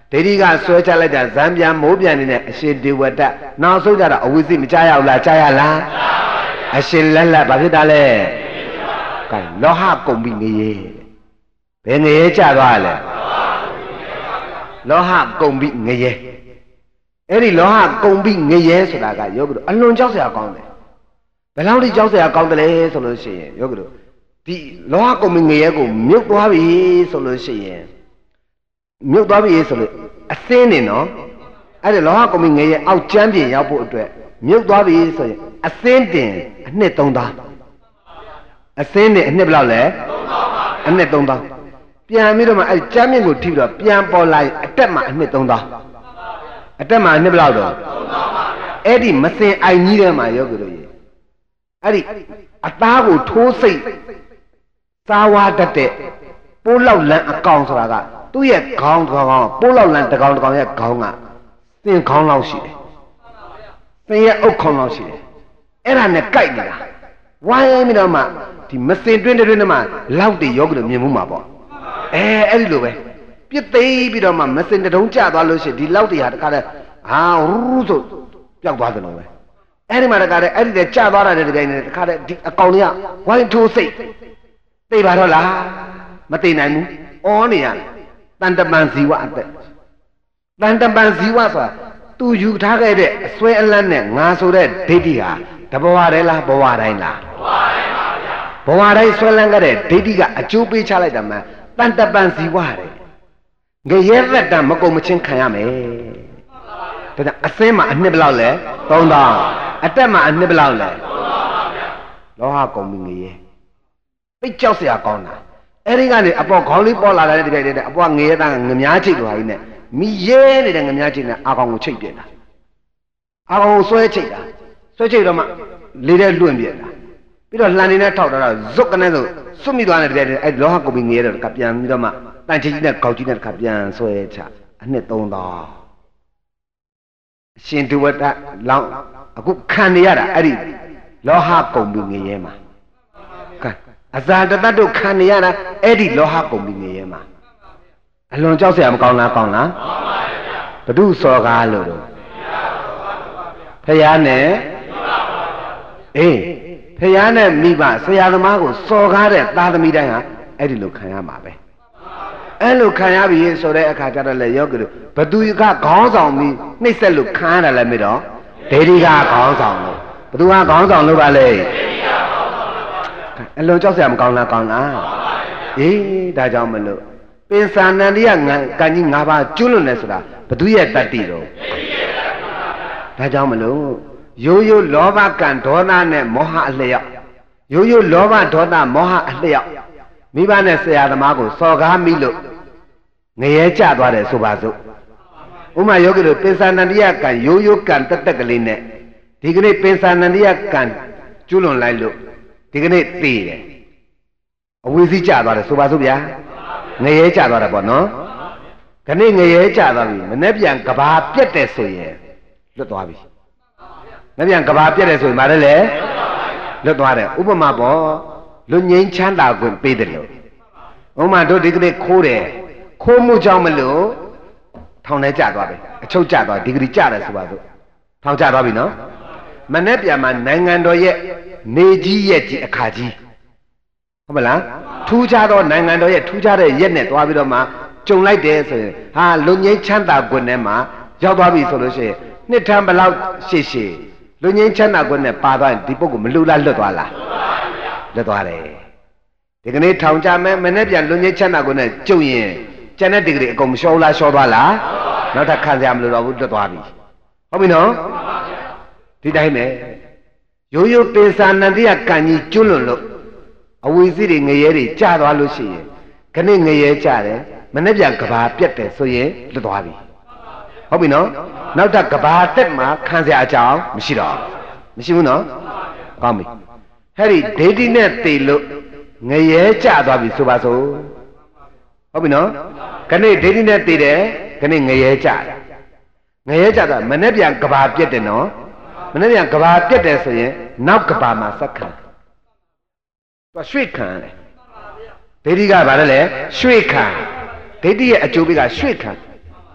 ဒေဒီကဆွဲချလိုက်တာဇံပြန်မိုးပြန်နေတဲ့အရှင်ဒေဝတနောက်ဆုံးကြတော့အဝိဇ္ဇိမချရဘူးလားချရလားအရှင်လက်လက်ဘာဖြစ်တာလဲကဲလောဟကုန်ပြီငရေဘယ်ငရေချသွားလဲလောဟကုန်ပြီငရေအဲ့ဒီလောဟကုန်ပြီငရေဆိုတာကယောဂီတို့အလွန်ကြောက်စရာကောင်းတယ်ဘယ်လောက်ထိကြောက်စရာကောင်းတယ်လဲဆိုလို့ရှိရင်ယောဂီတို့ဒီလောဟကုန်ပြီငရေကိုမြုပ်သွားပြီဆိုလို့ရှိရင်မြုပ်သွားပြီဆိုလို့အစင်းနေနော်အဲ့ဒီလောဟကုန်ပြီငရေအောက်ကျမ်းပြင်ရောက်ဖို့အတွက်မြုပ်သွားပြီဆိုရင်အစင်းတင်အနှစ်သုံးသောင်းအစင်းတင်အနှစ်ဘယ်လောက်လဲအနှစ်သုံးသောင်းပြန်ပြီးတော့မှအဲ့ကျမ်းပြင်ကိုထိပြီးတော့ပြန်ပေါ်လာအတက်မှာအနှစ်သုံးသောင်းအတက်မှာအနှစ်ဘယ်လောက်တော့အဲ့ဒီမစင်အိုင်ကြီးထဲမှာယောဂီတို့ရေအဲ့ဒီအသားကိုထိုးစိတ်စားဝါတတ်တဲ့ပိုးလောက်လန်းအကောင်ဆိုတာကသူ့ရဲ့ခေါင်းတစ်ကောင်ပိုးလောက်လန်းတစ်ကောင်တစ်ကောင်ရဲ့ခေါင်းကသင်ခေါင်းလောက်ရှိတယ်သင်ရဲ့အုတ်ခေါင်းလောက်ရှိတယ်အဲ့ဒါနဲ့ကြိုက်နေတာဝိုင်းပြီးတော့မှဒီမစင်တွင်းတွင်းနဲ့မှလောက်တွေယောဂီတို့မြင်မှုမှာပေါ့အဲအဲ့ဒီလိုပဲပြစ်သိမ်းပြီးတော့မှမစင်တုံးကျသွားလို့ရှိရင်ဒီလောက်တွေဟာတခါတည်းဟာရူးဆိုပျောက်သွားတယ်လို့ပဲအဲ့ဒီမှာတခါတည်းအဲ့ဒီတည်းကျသွားတာတဲ့ဒီတိုင်းနဲ့တခါတည်းဒီအကောင်တွေကဝိုင်းထိုးစိတ်သိပါတော့လားမသိနိုင်ဘူးအော်နေရတယ်တန်တပန်ဇီဝအသက်တန်တပန်ဇီဝဆိုတာသူယူထားခဲ့တဲ့အစွဲအလန်းနဲ့ငါဆိုတဲ့ဒိဋ္ဌိဟာတဘဝတည်းလားဘဝတိုင်းလားဘဝတိုင်းပါဗျာဘဝတိုင်းဆွဲလန်းခဲ့တဲ့ဒိဋ္ဌိကအကျိုးပေးချလိုက်တာမှတန်တပန်ဇီဝတဲ့ငရဲသက်တံမကုံမချင်းခံရမယ်ဒါကြောင့်အစင်းမှာအနှစ်ဘယ်လောက်လဲသုံးသောင်းအတက်မှာအနှစ်ဘယ်လောက်လဲသုံးသောင်းပါဗျာလောဟကုံပြီငရဲသိကြောက်စရာကောင်းတာအဲ့ဒီကနေအပေါ်ခေါင်းလေးပေါ်လာတဲ့ဒီတိုင်းတဲ့အပေါ်ငရဲသားငမြားချိတ်လိုဟာကြီးနဲ့မိရဲနေတဲ့ငမြားချိတ်နဲ့အာကောင်ကိုချိတ်ပြတာအာကောင်ကိုဆွဲချိတ်တာဆွဲချိတ်တော့မှလေးတဲ့လွင့်ပြတာပြီးတော့လှန်နေတဲ့ထောက်တော့ဇွတ်ကနေဆိုစွတ်မိသွားတဲ့ဒီတိုင်းအဲ့လောဟကုံပြီငရဲတော့ကပြန်ပြီးတော့မှတန်ချီကြီးနဲ့ကောက်ကြီးနဲ့တခါပြန်ဆွဲချအနှစ်သုံးသောင်းအရှင်ဒုဝတ္တလောင်းအခုခံနေရတာအဲ့ဒီလောဟကုံပြီငရဲမှာအဇာတတ္တို့ခံနေရတာအဲ့ဒီလောဟကုန်ပြီနေရဲမှာအလွန်ကြောက်စရာမကောင်းလားကောင်းလားကောင်းပါရဲ့ဗျာဘဒုစောကားလို့တော့ဖယားနဲ့အေးဖယားနဲ့မိဘဆရာသမားကိုစောကားတဲ့သားသမီးတိုင်းဟာအဲ့ဒီလိုခံရမှာပဲအဲ့လိုခံရပြီဆိုတဲ့အခါကျတော့လေယောဂီတို့ဘသူကခေါင်းဆောင်ပြီးနှိမ့်ဆက်လို့ခံရတယ်လည်းမတော့ဒေဒီကခေါင်းဆောင်လို့ဘသူကခေါင်းဆောင်လို့ပါလေအလုံးကြောက်စရာမကောင်းလားကောင်းလားအေးဒါကြောင့်မလို့ပင်စာနန္ဒီကကံကြီး၅ပါးကျွလွန်တယ်ဆိုတာဘသူရဲ့တတ္တိတော့ဒါကြောင့်မလို့ရိုးရိုးလောဘကံဒေါသနဲ့မောဟအလျောက်ရိုးရိုးလောဘဒေါသမောဟအလျောက်မိဘနဲ့ဆရာသမားကိုစော်ကားမိလို့ငရဲကျသွားတယ်ဆိုပါစို့ဥမာယောဂီတို့ပင်စာနန္ဒီကကံရိုးရိုးကံတက်တက်ကလေးနဲ့ဒီကနေ့ပင်စာနန္ဒီကကံကျွလွန်လိုက်လို့ဒီကနေ့သိတယ်အဝိဇ္ဇိကျသွားတယ်ဆိုပါစို့ဗျာငရဲကျသွားတယ်ပေါ့နော်ခဏငရဲကျသွားပြီမနေ့ပြန်ကဘာပြက်တယ်ဆိုရင်လွတ်သွားပြီမနေ့ပြန်ကဘာပြက်တယ်ဆိုရင်မလည်းလေလွတ်သွားတယ်ဥပမာပေါ့လူငိမ့်ချမ်းသာခွင့်ပေးတယ်လို့ဥပမာတို့ဒီကနေ့ခိုးတယ်ခိုးမှုကြောင့်မလို့ထောင်ထဲကျသွားပြီအချုပ်ကျသွားဒီကနေ့ကျတယ်ဆိုပါစို့ထောင်ကျသွားပြီနော်မနေ့ပြန်မှာနိုင်ငံတော်ရဲ့နေကြီးရဲ့ကြီးအခါကြီးဟုတ်မလားထူးခြားသောနိုင်ငံတော်ရဲ့ထူးခြားတဲ့ရက်နဲ့တွားပြီးတော့မှကြုံလိုက်တယ်ဆိုရင်ဟာလူငိမ့်ချမ်းသာခွင့်ထဲမှာရောက်သွားပြီဆိုလို့ရှိရင်နှစ်ထမ်းဘလောက်ရှည်ရှည်လူငိမ့်ချမ်းသာခွင့်နဲ့ပါသွားရင်ဒီပုဂ္ဂိုလ်မလူလားလွတ်သွားလားလွတ်သွားတယ်ဒီကနေ့ထောင်ကြမယ်မနေ့ပြန်လူငိမ့်ချမ်းသာခွင့်နဲ့ကြုံရင်ကျန်တဲ့ဒီကနေ့အကုန်မလျှော်လားလျှော်သွားလားနောက်ထပ်ခံစရာမလိုတော့ဘူးလွတ်သွားပြီဟုတ်ပြီနော်ဒီတိုင်းပဲရိုးရိုးပင်စာနန္ဒီကကံကြီးကျွလွန်လို့အဝိဇ္ဇိတွေငရဲတွေကျသွားလို့ရှိရင်ခဏငရဲကျတယ်မနေ့ပြန်ကဘာပြက်တယ်ဆိုရင်လွတ်သွားပြီဟုတ်ပြီနော်နောက်ထပ်ကဘာတက်မှာခံစရာအကြောင်းမရှိတော့မရှိဘူးနော်ကောင်းပြီဟဲ့ဒီဒိဋ္ဌိနဲ့တည်လို့ငရဲကျသွားပြီဆိုပါစို့ဟုတ်ပြီနော်ခဏဒိဋ္ဌိနဲ့တည်တယ်ခဏငရဲကျတယ်ငရဲကျတာမနေ့ပြန်ကဘာပြက်တယ်နော်မနေ့ပြန်ကဘာပြက်တယ်ဆိုရင်နောက်ကဘာမှာစက္ခံသူရွှေ့ခံတယ်ဒိဋ္ဌိကဘာလဲလဲရွှေ့ခံဒိဋ္ဌိရဲ့အကျိုးပေးကရွှေ့ခံ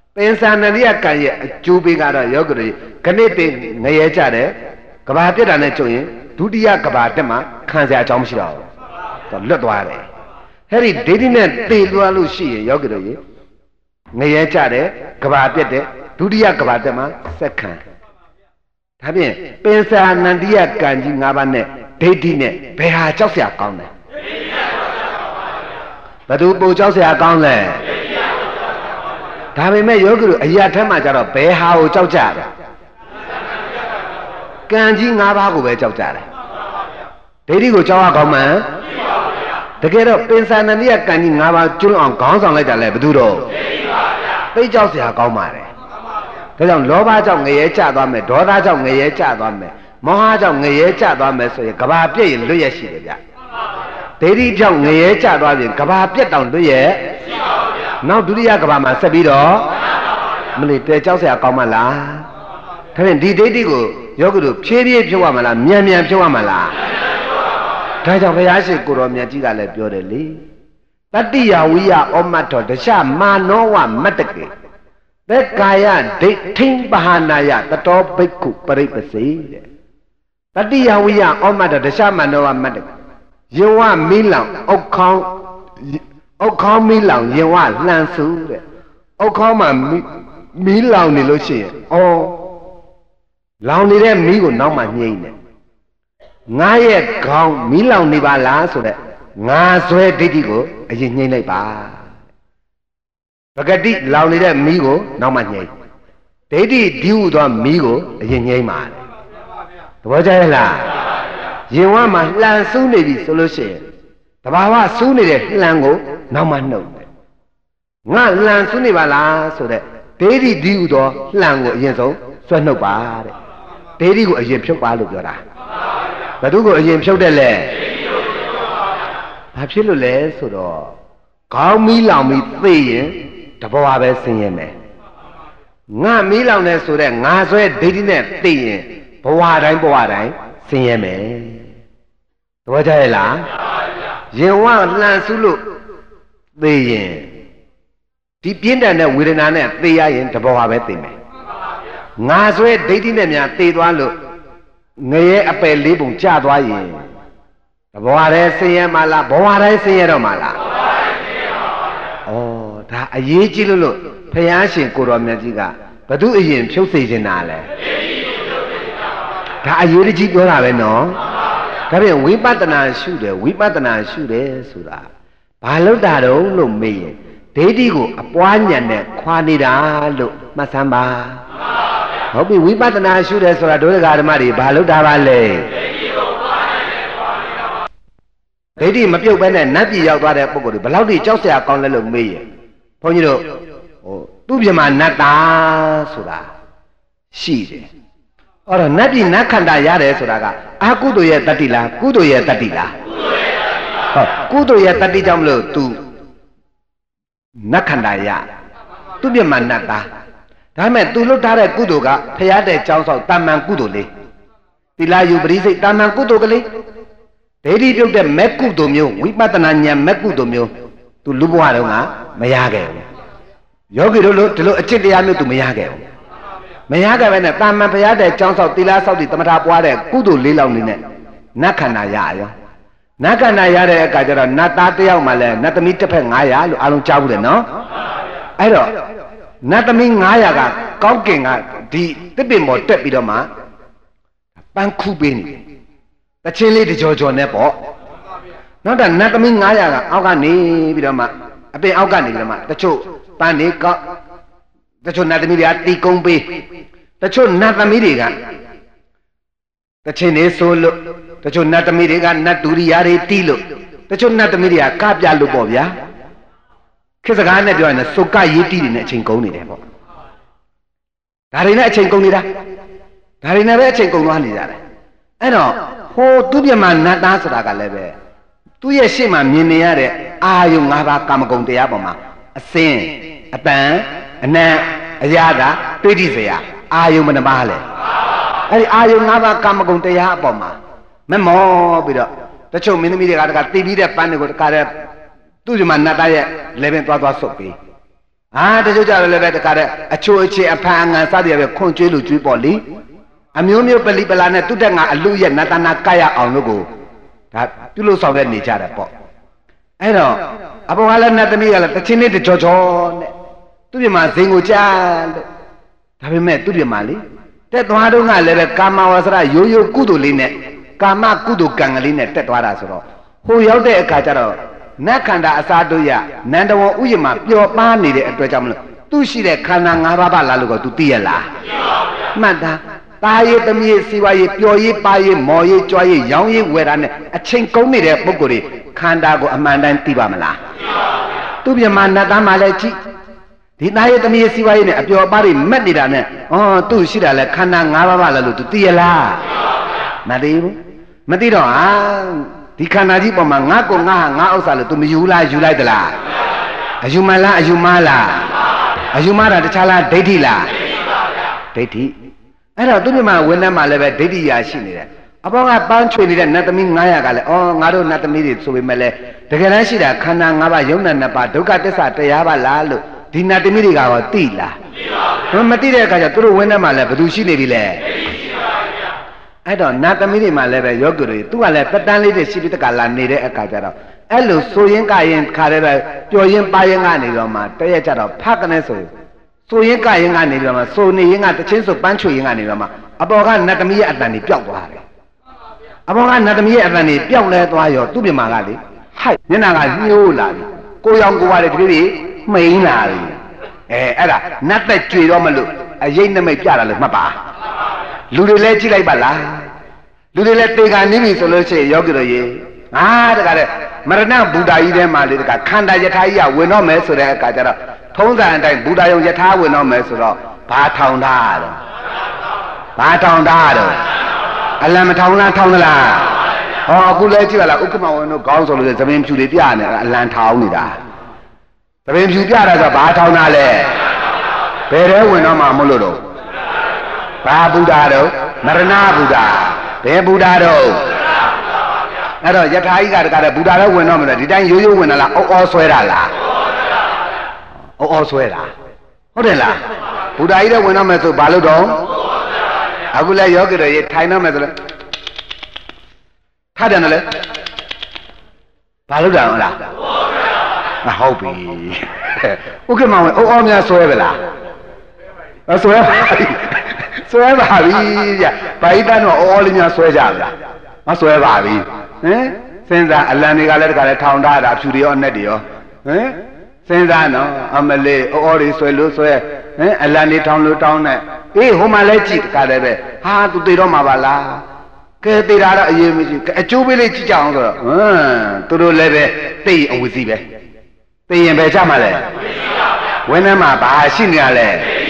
ပင်စာနရိယကံရဲ့အကျိုးပေးကတော့ယောဂရီခဏတည်းငရဲကြတယ်ကဘာပြတ်တာနဲ့ကြုံရင်ဒုတိယကဘာတက်မှခံစရာအကြောင်းမရှိတော့ဘူးလွတ်သွားတယ်အဲ့ဒီဒိဋ္ဌိနဲ့သေသွားလို့ရှိရင်ယောဂရီငရဲကြတယ်ကဘာပြတ်တယ်ဒုတိယကဘာတက်မှဆက်ခံဒါဖြင့်ပင်စာနန္ဒီယကံကြီး၅ပါးနဲ့ဒိဋ္ဌိနဲ့ဘယ်ဟာကြောက်စရာကောင်းလဲဘယ်သူပူကြောက်စရာကောင်းလဲဒါပေမဲ့ယောဂီတို့အရာထက်မှကြတော့ဘယ်ဟာကိုကြောက်ကြလဲကံကြီး၅ပါးကိုပဲကြောက်ကြတယ်ဒိဋ္ဌိကိုကြောက်ရကောင်းမှန်တကယ်တော့ပင်စာနန္ဒီယကံကြီး၅ပါးကျွလွန်အောင်ခေါင်းဆောင်လိုက်တာလဲဘယ်သူတော့သိကြောက်စရာကောင်းပါတယ်ဒါကြောင့်လောဘကြောင့်ငရဲကျသွားမယ်ဒေါသကြောင့်ငရဲကျသွားမယ်မောဟကြောင့်ငရဲကျသွားမယ်ဆိုရင်ကဘာပြည့်ရင်လွတ်ရရှိတယ်ဗျဒိဋ္ဌိကြောင့်ငရဲကျသွားရင်ကဘာပြည့်တောင်လွတ်ရရှိပါဘူးဗျနောက်ဒုတိယကဘာမှာဆက်ပြီးတော့မလေးတဲကြောက်စရာကောင်းမလားဒါဖြင့်ဒီဒိဋ္ဌိကိုယောဂီတို့ဖြည်းဖြည်းဖြုတ်ရမလားမြန်မြန်ဖြုတ်ရမလားဒါကြောင့်ဘုရားရှိခိုးတော်မြတ်ကြီးကလည်းပြောတယ်လေတတ္တိယဝိယဩမတ်တော်တခြားမာနောဝမတ္တကေသက္ကာယဒိဋ္ဌိပဟာနာယတတောဘိက္ခုပရိပစေတဲ့တတ္တိယဝိယဩမတ္တတခြားမာနောဝမတ္တကေယေဝမီးလောင်ဥက္ခေါင်းဥက္ခေါင်းမီးလောင်ယေဝလှန်စုတဲ့ဥက္ခေါင်းမှာမီးလောင်နေလို့ရှိရင်ဩလောင်နေတဲ့မီးကိုနောက်မှညှိနေငါရဲ့ခေါင်းမီးလောင်နေပါလားဆိုတဲ့ငါဆွဲဒိဋ္ဌိကိုအရင်ညှိလိုက်ပါပဂတိလောင်နေတဲ့မီးကိုနောက်မှညှိဒိဋ္ဌိဒီဟုသောမီးကိုအရင်ညှိပါသဘောကျရဲ့လားရင်ဝမှာလှန်စူးနေပြီဆိုလို့ရှိရင်တဘာဝစူးနေတဲ့လှန်ကိုနောက်မှနှုတ်တယ်ငါလှန်စူးနေပါလားဆိုတဲ့ဒိဋ္ဌိဒီဟုသောလှန်ကိုအရင်ဆုံးဆွဲနှုတ်ပါတဲ့ဒိဋ္ဌိကိုအရင်ဖြုတ်ပါလို့ပြောတာဘယ်သူကိုအရင်ဖြုတ်တယ်လဲဘာဖြစ်လို့လဲဆိုတော့ခေါင်းမီးလောင်ပြီးသိရင်တဘဝပဲဆင်းရဲမယ်ငါမီးလောင်နေဆိုတဲ့ငါဆွဲဒိဋ္ဌိနဲ့သိရင်ဘဝတိုင်းဘဝတိုင်းဆင်းရဲမယ်သဘောကျရဲ့လားရင်ဝလှန်စုလို့သိရင်ဒီပြင်းထန်တဲ့ဝေဒနာနဲ့သိရရင်တဘဝပဲသိမယ်ငါဆွဲဒိဋ္ဌိနဲ့များသိသွားလို့ငရဲအပယ်လေးပုံကျသွားရင်တဘဝတည်းဆင်းရဲမှာလားဘဝတိုင်းဆင်းရဲတော့မှာလားဩဒါအရေးကြီးလို့လို့ဘုရားရှင်ကိုတော်မြတ်ကြီးကဘသူအရင်ဖြုတ်စေခြင်းနာလဲဒါအရေးကြီးပြောတာပဲနော်ဒါပြန်ဝိပဿနာရှုတယ်ဝိပဿနာရှုတယ်ဆိုတာဘာလို့တာတော့လို့မေးရင်ဒိဋ္ဌိကိုအပွားညံနဲ့ခွာနေတာလို့မှတ်စမ်းပါဟုတ်ပြီဝိပဿနာရှုတယ်ဆိုတာဒုရဂဓမ္မတွေဘာလို့တာပါလဲဒိဋ္ဌိမပြုတ်ဘဲနဲ့နတ်ပြည်ရောက်သွားတဲ့ပုဂ္ဂိုလ်တွေဘယ်လောက်ထိကြောက်စရာကောင်းလဲလို့မေးရင်ဘုန်းကြီးတို့ဟိုသူ့ပြမနတ်သားဆိုတာရှိတယ်အဲ့တော့နတ်ပြည်နတ်ခန္ဓာရတယ်ဆိုတာကအကုသိုလ်ရဲ့တတ္တိလားကုသိုလ်ရဲ့တတ္တိလားကုသိုလ်ရဲ့တတ္တိကြောင့်မလို့ तू နတ်ခန္ဓာရသူ့ပြမနတ်သားဒါပေမဲ့ तू လွတ်ထားတဲ့ကုသိုလ်ကဖျားတဲ့ကြောင်းဆောက်တာမန်ကုသိုလ်လေးသီလယူပရိစိတ်တာမန်ကုသိုလ်ကလေးဒိဋ္ဌိပြုတ်တဲ့မက်ကုသိုလ်မျိုးဝိပဿနာဉာဏ်မက်ကုသိုလ်မျိုး तू လူဘဝတုန်းကမရခဲ့ဘူးယောဂီတို့လိုဒီလိုအကျင့်တရားမျိုး तू မရခဲ့ဘူးမရခဲ့ပဲနဲ့တာမန်ဖျားတဲ့ကြောင်းဆောက်သီလဆောက်တည်သမထပွားတဲ့ကုသိုလ်လေးလောက်နေနဲ့နတ်ခန္ဓာရရောနတ်ခန္ဓာရတဲ့အခါကျတော့နတ်သားတစ်ယောက်မှလည်းနတ်သမီးတစ်ဖက်၅ရာလို့အားလုံးကြားဘူးလေနော်အဲ့တော့နတ်သမီး၅ရာကကောင်းကင်ကဒီတစ်ပင်ပေါ်တက်ပြီးတော့မှပန်းခုပေးနေတယ်တချင်းလေးတကြောကြောနဲ့ပေါ့နောက်တော့နတ်သမီး၅ရာကအောက်ကနေပြီးတော့မှအပင်အောက်ကနေပြီးတော့မှတချို့ပန်းနေကောက်တချို့နတ်သမီးတွေကတီကုံးပေးတချို့နတ်သမီးတွေကတချင်းလေးဆိုလို့တချို့နတ်သမီးတွေကနတ်ဒူရိယာတွေတီးလို့တချို့နတ်သမီးတွေကကပြလို့ပေါ့ဗျာခေတ်စကားနဲ့ပြောရင်စုကရေးတီးတွေနဲ့အချိန်ကုန်နေတယ်ပေါ့ဒါတွေနဲ့အချိန်ကုန်နေတာဒါတွေနဲ့ပဲအချိန်ကုန်သွားနေကြတယ်အဲ့တော့ဟိုသူ့ပြမနတ်သားဆိုတာကလည်းပဲသူ့ရဲ့ရှေ့မှာမြင်နေရတဲ့အာယုံ၅ပါးကာမဂုဏ်တရားပေါ်မှာအစင်းအတန်အနံအရာသာတွေးတိစရာအာယုံမနှပါလဲအဲ့ဒီအာယုံ၅ပါးကာမဂုဏ်တရားအပေါ်မှာမမောပြီးတော့တချို့မင်းသမီးတွေကတခါတီးပြီးတဲ့ပန်းတွေကိုတခါတည်းသူ့ဒီမှာနတ်သားရဲ့လေပင်သွားသွားဆုပ်ပြီး啊，这就叫了呗，这个的，啊，做一些啊，盘啊，啥的也空追路追玻璃，啊，没有没有不离不拉呢，都在啊，路也那单那盖呀，昂那个，啊，比如说个你家的包，哎喏，啊，不完了那怎么样了？他今天的悄悄呢，都别嘛，生我家的，他别买都别嘛哩，这多少个来了，干嘛我说啦，有有孤独哩呢，干嘛孤独干个哩呢？这多少说，后要的看着了。那看到啥都呀？难道我为嘛表把你的对象们都是来看那俺爸爸那路个都对啦？嘛的，大爷他们也喜欢也表爷把爷毛爷抓爷养爷为啥呢？啊，成功的不过的，看到过阿曼丹对吧嘛啦？都别嘛那他妈来记，你大爷他们也喜欢呢，表把的没的呢？哦，都是来看那俺爸爸那路都对啦？那对不？没对了啊？ဒီခန္ဓာကြီးပေါ်မှာငါကောငါဟာငါဥစ္စာလို့ तू မယူလားယူလိုက်သလားအယူမလားအယူမလားအယူမတာတခြားလားဒိဋ္ဌိလားဒိဋ္ဌိအဲ့တော့သူ့မြမဝိနည်းမှာလည်းပဲဒိဋ္ဌိရာရှိနေတယ်အပေါင်းကပန်းချွေနေတဲ့နတ်သမီးnine hundredကလည်းအော်ငါတို့နတ်သမီးတွေဆိုပေမဲ့လည်းတကယ်တမ်းရှိတာခန္ဓာ၅ပါးယုံနာနှစ်ပါးဒုက္ခသစ္စာတရားပါလားလို့ဒီနတ်သမီးတွေကရောသိလားမသိတဲ့အခါကျသူတို့ဝိနည်းမှာလည်းဘယ်သူရှိနေပြီလဲအဲ့တော့နတ်သမီးတွေမှာလည်းပဲယောဂီတွေသူကလည်းတက်တန်းလေးတွေရှိပြီးတကလာနေတဲ့အခါကျတော့အဲ့လိုဆိုရင်ကရင်ခါတဲ့ပဲပျော်ရင်ပါရင်ကနေတော့မှတရက်ကြတော့ဖတ်ကနေဆိုဆိုရင်ကရင်ကနေပြီးတော့မှဆိုနေရင်ကတချင်းဆိုပန်းချွေရင်ကနေတော့မှအပေါ်ကနတ်သမီးရဲ့အတန်ကြီးပျောက်သွားတယ်အပေါ်ကနတ်သမီးရဲ့အတန်ကြီးပျောက်လဲသွားရောသူ့ပြမာကလေဟိုက်မျက်နှာကညှိုးလာပြီကိုရောင်ကိုရတယ်ဒီလိုမိန်လာပြီအဲအဲ့ဒါနတ်သက်ကြွေတော့မလို့အရိတ်နမိတ်ပြတာလို့မှတ်ပါလူတွေလည်းကြည့်လိုက်ပါလားလူတွေလည်းတေခါနေပြီဆိုလို့ရှိရင်ယောဂီတို့ရေငါတကားတဲ့မရဏဘုဒ္ဓကြီးထဲမှာလေတကားခန္ဓာယထာကြီးကဝင်တော့မယ်ဆိုတဲ့အခါကျတော့ထုံးစံအတိုင်းဘုဒ္ဓယုံယထာဝင်တော့မယ်ဆိုတော့ဘာထောင်ထားတော့ဘာထောင်ထားတော့အလံမထောင်လားထောင်သလားဟောအခုလည်းကြည့်ပါလားဥက္ကမဝင်တို့ခေါင်းဆိုလို့သမင်ဖြူတွေပြနေအလံထောင်နေတာသမင်ဖြူပြတာဆိုဘာထောင်တာလဲဘယ်ထဲဝင်တော့မှမလို့တော့ဘာဘုဒ္ဓတော့မရဏဘုဒ္ဓဘယ်ဘုဒ္ဓတော့အဲ့တော့ယထာကြီးကတကားတဲ့ဘုဒ္ဓတော့ဝင်တော့မလို့ဒီတိုင်းရိုးရိုးဝင်လာလားအော်အော်ဆွဲတာလားအော်အော်ဆွဲတာဟုတ်တယ်လားဘုဒ္ဓကြီးတော့ဝင်တော့မယ်ဆိုဘာလို့တော့အခုလဲယောဂီတွေထိုင်တော့မယ်ဆိုလဲထားတယ်နော်လေဘာလို့တောင်လားဟုတ်ပြီဥက္ကမဝင်အော်အော်များဆွဲပါလားဆွဲပါဆွဲပါပြီဗျ။ဘာဤတန်းတော့အော်လေးများဆွဲကြဗျာ။မဆွဲပါပြီ။ဟင်စဉ်းစားအလံတွေကလည်းတခါလဲထောင်ထားတာဖြူတွေရောနဲ့တွေရောဟင်စဉ်းစားနော်အမလေးအော်တွေဆွဲလို့ဆွဲဟင်အလံတွေထောင်လို့တောင်းနဲ့အေးဟိုမှာလဲကြည့်တခါလဲပဲဟာသူသိတော့မှာပါလား။ကဲသိတာတော့အရေးမရှိအကျိုးပေးလေးကြည့်ကြအောင်ဆိုတော့ဟမ်သူတို့လည်းပဲသိအဝစီပဲသိရင်ပဲကြမှာလဲဝင်းထဲမှာဘာရှိနေရလဲ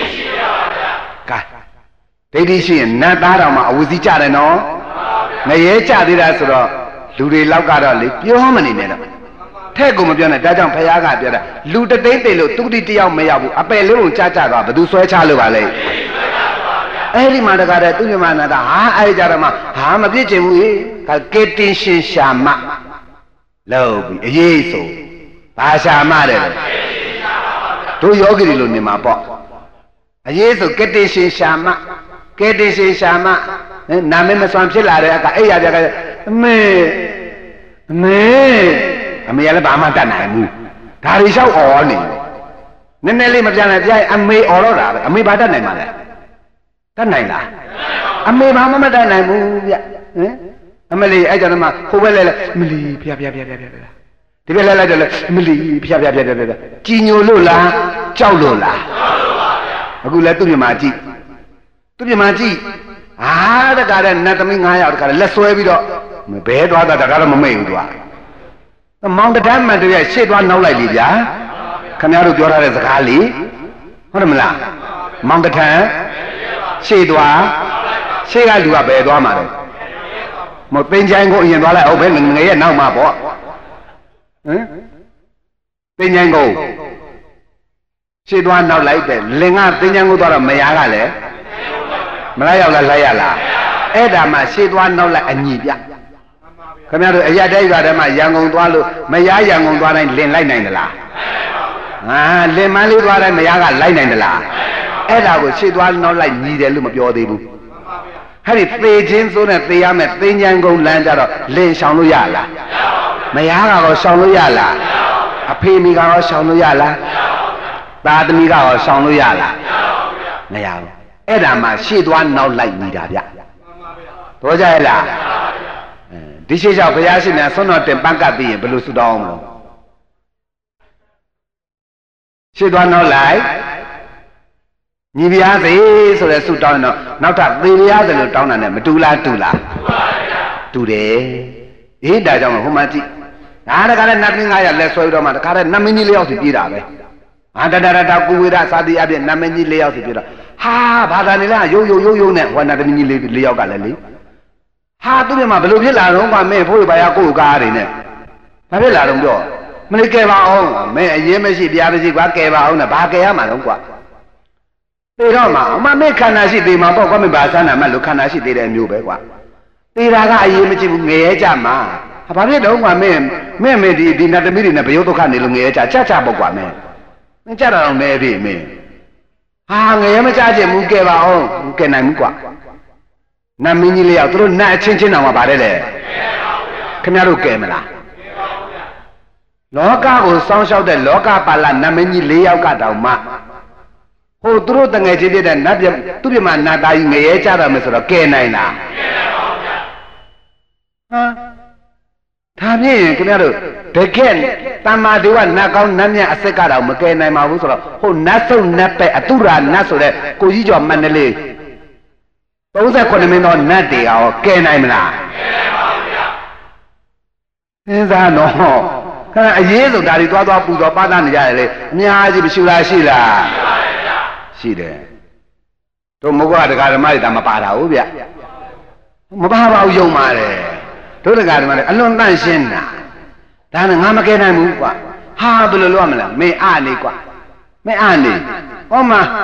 ဒိဋ္ဌိရှိရင်နတ်သားတော်မှာအဝစီကြတယ်နော်ငရဲကြသေးတာဆိုတော့လူတွေလောက်ကတော့လေပြောမနေနဲ့တော့ထဲ့ကိုမပြောနဲ့ဒါကြောင့်ဖခင်ကပြောတာလူတသိမ့်သိလို့သူတိတယောက်မရောက်ဘူးအပယ်လေးကိုကြားကြသွားဘယ်သူဆွဲချလို့ပါလဲအဲ့ဒီမှာတကားတဲ့သူမြမနာတာဟာအဲ့ကြတော့မှဟာမပြစ်ချင်ဘူးကကေတင်ရှင်ရှာမလို့ပြီအရေးဆိုဘာရှာမတယ်တို့ယောဂီတွေလို့နေမှာပေါ့အရေးဆိုကေတင်ရှင်ရှာမကဲတေရှိရှာမနာမည်မစွမ်းဖြစ်လာတဲ့အခါအဲ့ရပြကအမေအမေအမေလည်းဘာမှတတ်နိုင်ဘူးဒါတွေလျှောက်អော်နေနည်းနည်းလေးမပြန်နိုင်ပြိုင်အမေអော်တော့တာပဲအမေဘာတတ်နိုင်မှာလဲတတ်နိုင်လားအမေဘာမှမတတ်နိုင်ဘူးဗျဟင်အမလီအဲ့ကြောင့်မှဟိုဘက်လဲလဲမလီဖျားဖျားဖျားဖျားဖျားဒီဘက်လဲလိုက်တော့လဲမလီဖျားဖျားဖျားဖျားဖျားကြည်ညိုလို့လားကြောက်လို့လားအခုလဲသူ့မြမကြည့်သူပြမကြည့်ဟာတကားတဲ့နတ်သမီးnine hundredတကားလက်ဆွဲပြီးတော့ဘဲသွားတာတကားတော့မမိတ်ဘူးသူကမောင်တန်းမှန်တည်းရှေ့သွားနောက်လိုက်ပြီဗျာခင်ဗျားတို့ပြောထားတဲ့စကားလေးဟုတ်တယ်မလားမောင်တန်းရှေ့သွားရှေ့ကလူကဘယ်သွားမှာလဲမသိန်းချိုင်းကိုအရင်သွားလိုက်ဟုတ်ပဲငငယ်ရဲ့နောက်မှာပေါ့ဟမ်သိန်းချိုင်းကိုရှေ့သွားနောက်လိုက်တယ်လင်ကသိန်းချိုင်းကိုသွားတော့မယားကလည်းမလားရောက်လားလိုက်ရလားအဲ့ဒါမှရှေ့သွားနောက်လိုက်အညီပြခင်ဗျားတို့အရာတဲ့ရွာထဲမှာရန်ကုန်သွားလို့မရရန်ကုန်သွားတိုင်းလင်လိုက်နိုင်သလား à lên má lý qua đây mà giá lấy này là ấy là của sĩ toán nó lại gì đấy luôn mà biểu đi bu hay thì tê trên số này tê mà tê nhanh công lên cho đó lên xong nó giả là mà giá có xong nó giả là à phê mi có xong nó giả là ta mi có xong nó giả là này à ấy là mà sĩ toán nó lại gì đó vậy tôi thấy là đi chơi sao bây giờ xin là số nó tiền bán cả tiền belum sudah ông sĩ toán nó lại nhị bia gì số là sudah đó nó nó thật tê bia gì rồi trong này mà tu la tu la tu đấy ý đại trong hôm nay chị à đó cái này năm mươi ngày là xoay đó mà cái này năm mươi nhị liao thì đi ra vậy à đó đó đó cô vừa ra sa đi à bên năm mươi nhị liao thì đi ra ha bà ta này là yo yo yo yo này quan năm mươi nhị liao cả lên đi ha tôi mà belum biết là đúng không mẹ phôi bà ya cô cả đấy nè bà biết là đúng chưa mình kêu vào ông mẹ ấy mới chỉ bia mới chỉ quá kêu vào ông là ba kêu mà đúng quá thế đó mà mà mẹ khăn nào chỉ đi mà bao nhiêu bà san mà lúc khăn nào chỉ đi để nhiều bé quá thế ra cái ấy mới chỉ nghe chả mà bà biết đúng không mẹ mẹ mẹ đi đi nãy mới đi nãy bây giờ tôi khăn này luôn nghe chả chả chả bao quá mẹ mẹ chả đâu mẹ đi mẹ à nghe mới chả chỉ muốn kêu vào ông cái này muốn quá năm mươi liều tôi nói chín chín nào mà bà đây này cái nào kể mà là nó cả của song song đấy nó cả bà là năm mươi liều cả đầu mà hồ tôi từng ngày chỉ biết là nát giờ tôi biết mà nát đại ngày cha rồi mới sao kể này nè ha tham nhỉ cái nào được để kể tam ma điều anh nát con nát nhà sẽ cả đầu mà kể này mà không sao hồ nát sâu nát bẹ tu ra nát sâu đấy cô chỉ cho mình này tôi sẽ còn mình nói nát đi à cái này mà là thế ra nó cái này dễ rồi đại đi toa toa bù toa ba đàn này vậy nhà gì bị siêu la siêu la siêu đấy tôi mua cái cái mà đi mà bà đâu vậy mà bà bao nhiêu mà đấy tôi là cái mà đấy anh luôn担心à ta là ngắm cái này muốn quá ha bây giờ luôn mà là mấy anh đi quá mấy anh đi ô mà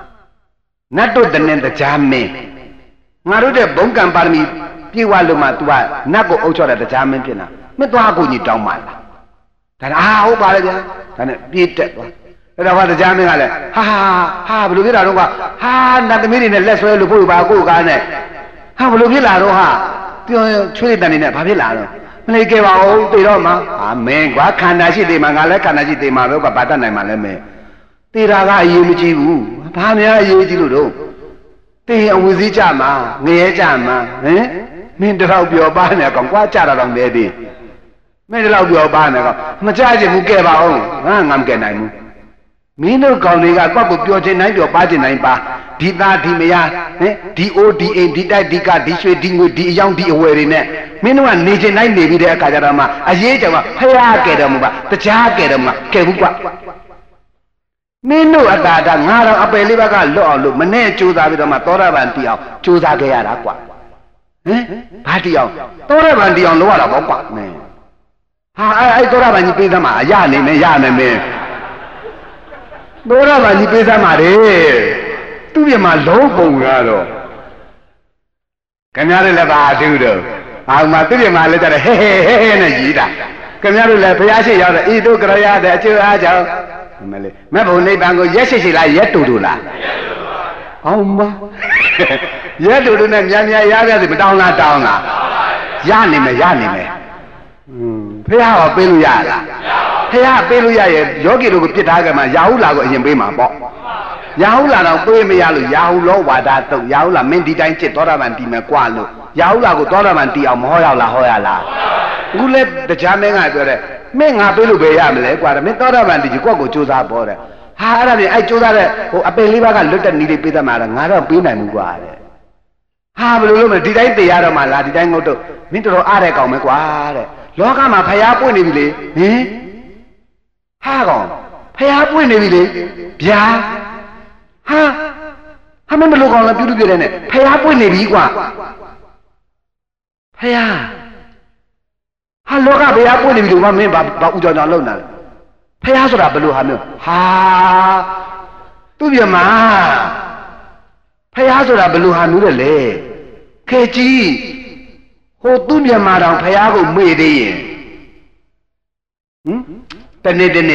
nát tôi đừng nên ta chạm mình ngài đối với bổn căn bà miပြေqua luôn mà tu à nátကိုအုပ်ချတဲ့တရားမင်းဖြစ်နေတာမင်းသွားကိုကြီးတောင်းပါလားဒါအာဟုတ်ပါလေဗျာဒါနဲ့ပြေးတက်သွားအဲ့တော့ကတရားမင်းကလည်းဟာဟာဘယ်လိုဖြစ်တာတော့ကဟာနတ်သမီးတွေနဲ့လက်ဆွဲလို့ပို့ပါကိုကားနဲ့ဟာဘယ်လိုဖြစ်လာတော့ဟာပြောချွေးတန်နေနဲ့ဘာဖြစ်လာတော့မလေးကြပါဦးတေတော့မှာဟာမင်းကွာခန္ဓာရှိသေးမှာငါလည်းခန္ဓာရှိသေးမှာပဲကွာဘာတတ်နိုင်မှာလဲမင်းတေတာကအရေးမကြီးဘူးဘာများအရေးကြီးလို့တော့တေအဝီစည်းကြမှာငရဲကြမှာဟင်မင်းတတော့ပြောပါနဲ့ကောင်ကွာကြတာတော့နေသေးမင်းတတော့ပြောပါနဲ့ကောင်မကြချင်ဘူးကဲပါအောင်ငါငါမကဲနိုင်ဘူးမင်းတို့ကောင်တွေကကွက်ကိုပြောချင်နိုင်ပြောပါချင်နိုင်ပါဒီသားဒီမယားဟင်ဒီအိုဒီအိမ်ဒီတိုက်ဒီကဒီရွှေဒီငွေဒီအယောင်ဒီအဝယ်တွေနဲ့မင်းတို့ကနေချင်နိုင်နေပြီးတဲ့အခါကျတော့မှအရေးကြောင်ကဖယားကဲတော်မူပါတရားကဲတော်မူပါကဲဘူးကွာမင်းတို့အတားတာငါတော့အပယ်လေးဘက်ကလွတ်အောင်လို့မနဲ့ကြိုးစားပြီးတော့မှသောရပန်တီအောင်ကြိုးစားခဲ့ရတာကွာဟင်ဘာတီအောင်သောရပန်တီအောင်လုပ်ရတာပေါ့ကွာမင်းဟာအဲ့အဲ့သောရပန်ကြီးပေးသမှာအရနေမယ်ရနေမယ်သောရပန်ကြီးပေးသမှာတဲ့သူ့ပြမှာလုံးပုံကတော့ခင်ဗျားတို့လည်းပါအတူတော့အောင်မှာသူ့ပြမှာလည်းကြတယ်ဟဲဟဲဟဲဟဲနဲ့ကြီးတာခင်ဗျားတို့လည်းဘုရားရှိရောက်တယ်ဤတို့ကြရတဲ့အကျိုးအားကြောင့်မလေးမဘုံနိဗ္ဗာန်ကိုရက်ရှိရှိလားရက်တူတူလားအောင်မရက်တူတူနဲ့မြန်မြန်ရရစီမတောင်းလားတောင်းလားရနေမယ်ရနေမယ်ဖះဟောပေးလို့ရလားဖះပေးလို့ရရဲ့ယောဂီတို့ကိုပြစ်ထားကြမှာရာဟုလာကိုအရင်ပေးမှာပေါ့ရာဟုလာတော့ပေးမရလို့ရာဟုလောဝါဒတုတ်ရာဟုလာမင်းဒီတိုင်းจิตသောတာပန်တီမယ်ကွာလို့ရာဟုလာကိုသောတာပန်တီအောင်မဟောရောက်လားဟောရလားအခုလဲတရားမင်းကပြောတယ်မင်းငါပေးလို့ပဲရမလဲကွာမင်းသောတာပန်တီကြီးကိုယ့်ကိုစူးစမ်းပေါ်တယ်ဟာအဲ့ဒါပြင်အဲ့စူးစမ်းတဲ့ဟိုအပင်လေးပါးကလွတ်တဲ့နီးလေးပေးသမှာတော့ငါတော့ပေးနိုင်ဘူးကွာတဲ့ဟာဘယ်လိုလုပ်မလဲဒီတိုင်းသိရတော့မှလားဒီတိုင်းငုတ်တော့မင်းတော်တော်အားတဲ့ကောင်ပဲကွာတဲ့လောကမှာဖျားပွင့်နေပြီလေဟင်ဟာကောင်ဖျားပွင့်နေပြီလေဗျာဟာဟာမင်းဘယ်လိုကောင်လဲပြုတ်ပြုတ်တဲ့နဲ့ဖျားပွင့်နေပြီကွာဖျားဟာလောကဘယ်ဟာပွင့်နေပြီလို့မင်းဘာဘာဥကြောင်ကြောင်လုံနေလဲဖះဆိုတာဘယ်လိုဟာမျိုးဟာသူ့ပြမဖះဆိုတာဘယ်လိုဟာမျိုးလဲလေခေကြီးဟိုသူ့ပြမတောင်ဖះကိုမေ့သေးရင်ဟမ်တနေ့တနေ့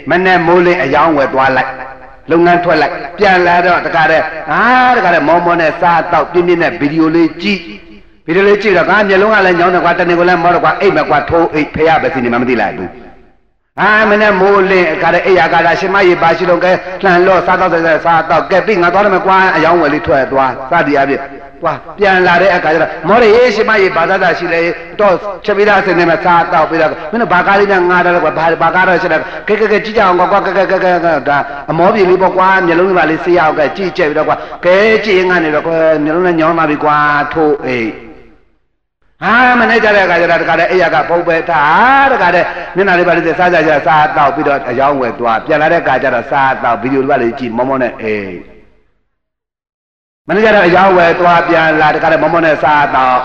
မနဲ့မိုးလင်းအယောင်းဝယ်သွားလိုက်လုပ်ငန်းထွက်လိုက်ပြန်လာတော့တကားတဲ့ဟာတကားတဲ့မောမောနဲ့စားတော့ပြင်းပြင်းနဲ့ဗီဒီယိုလေးကြည့်ဗီဒီယိုလေးကြည့်တော့ကမျက်လုံးကလည်းညောင်းတယ်ကွာတနေ့ကလည်းမောတော့ကွာအိတ်မကွာထိုးအိတ်ဖះပဲစီနေမှမသိလိုက်ဘူးဟာမနဲ့မိုးလင်းကားတဲ့အိယာကားတာရှင်မကြီးပါရှိတော့ကဲလှန်လို့စားတော့စားတော့ကဲပြီငါသွားတယ်မကွာအယောင်းဝယ်လေးထွက်သွားစသည်အပြည့်သွားပြန်လာတဲ့အခါကျတော့မောရရေးရှင်မကြီးဘာသာသာရှိလေတော့ချက်ပြီးသားစင်နေမှာစားတော့ပြီးတော့မင်းတို့ဘာကားလေးနဲ့ငါတော့ကွာဘာဘာကားတော့ရှိတယ်ကဲကဲကဲကြည့်ကြအောင်ကွာကဲကဲကဲကဲဒါအမောပြေလေးပေါ့ကွာမျက်လုံးလေးပါလေးဆေးရအောင်ကဲကြည့်ကြည့်ပြီးတော့ကွာကဲကြည့်ငါနေတော့ကွာမျက်လုံးနဲ့ညောင်းပါပြီကွာထိုးအိတ်ဟာမနေ့ကျတဲ့အခါကျတော့တခါတည်းအိယာကပုတ်ပဲထားတခါတည်းမျက်နှာလေးပါလေးစားကြကြစားတော့ပြီးတော့အယောင်းဝယ်သွားပြန်လာတဲ့အခါကျတော့စားတော့ဗီဒီယိုလေးပါလေးကြည့်မောမောနဲ့အိတ်မနေ့ကျတော့အယောင်းဝယ်သွားပြန်လာတခါတည်းမောမောနဲ့စားတော့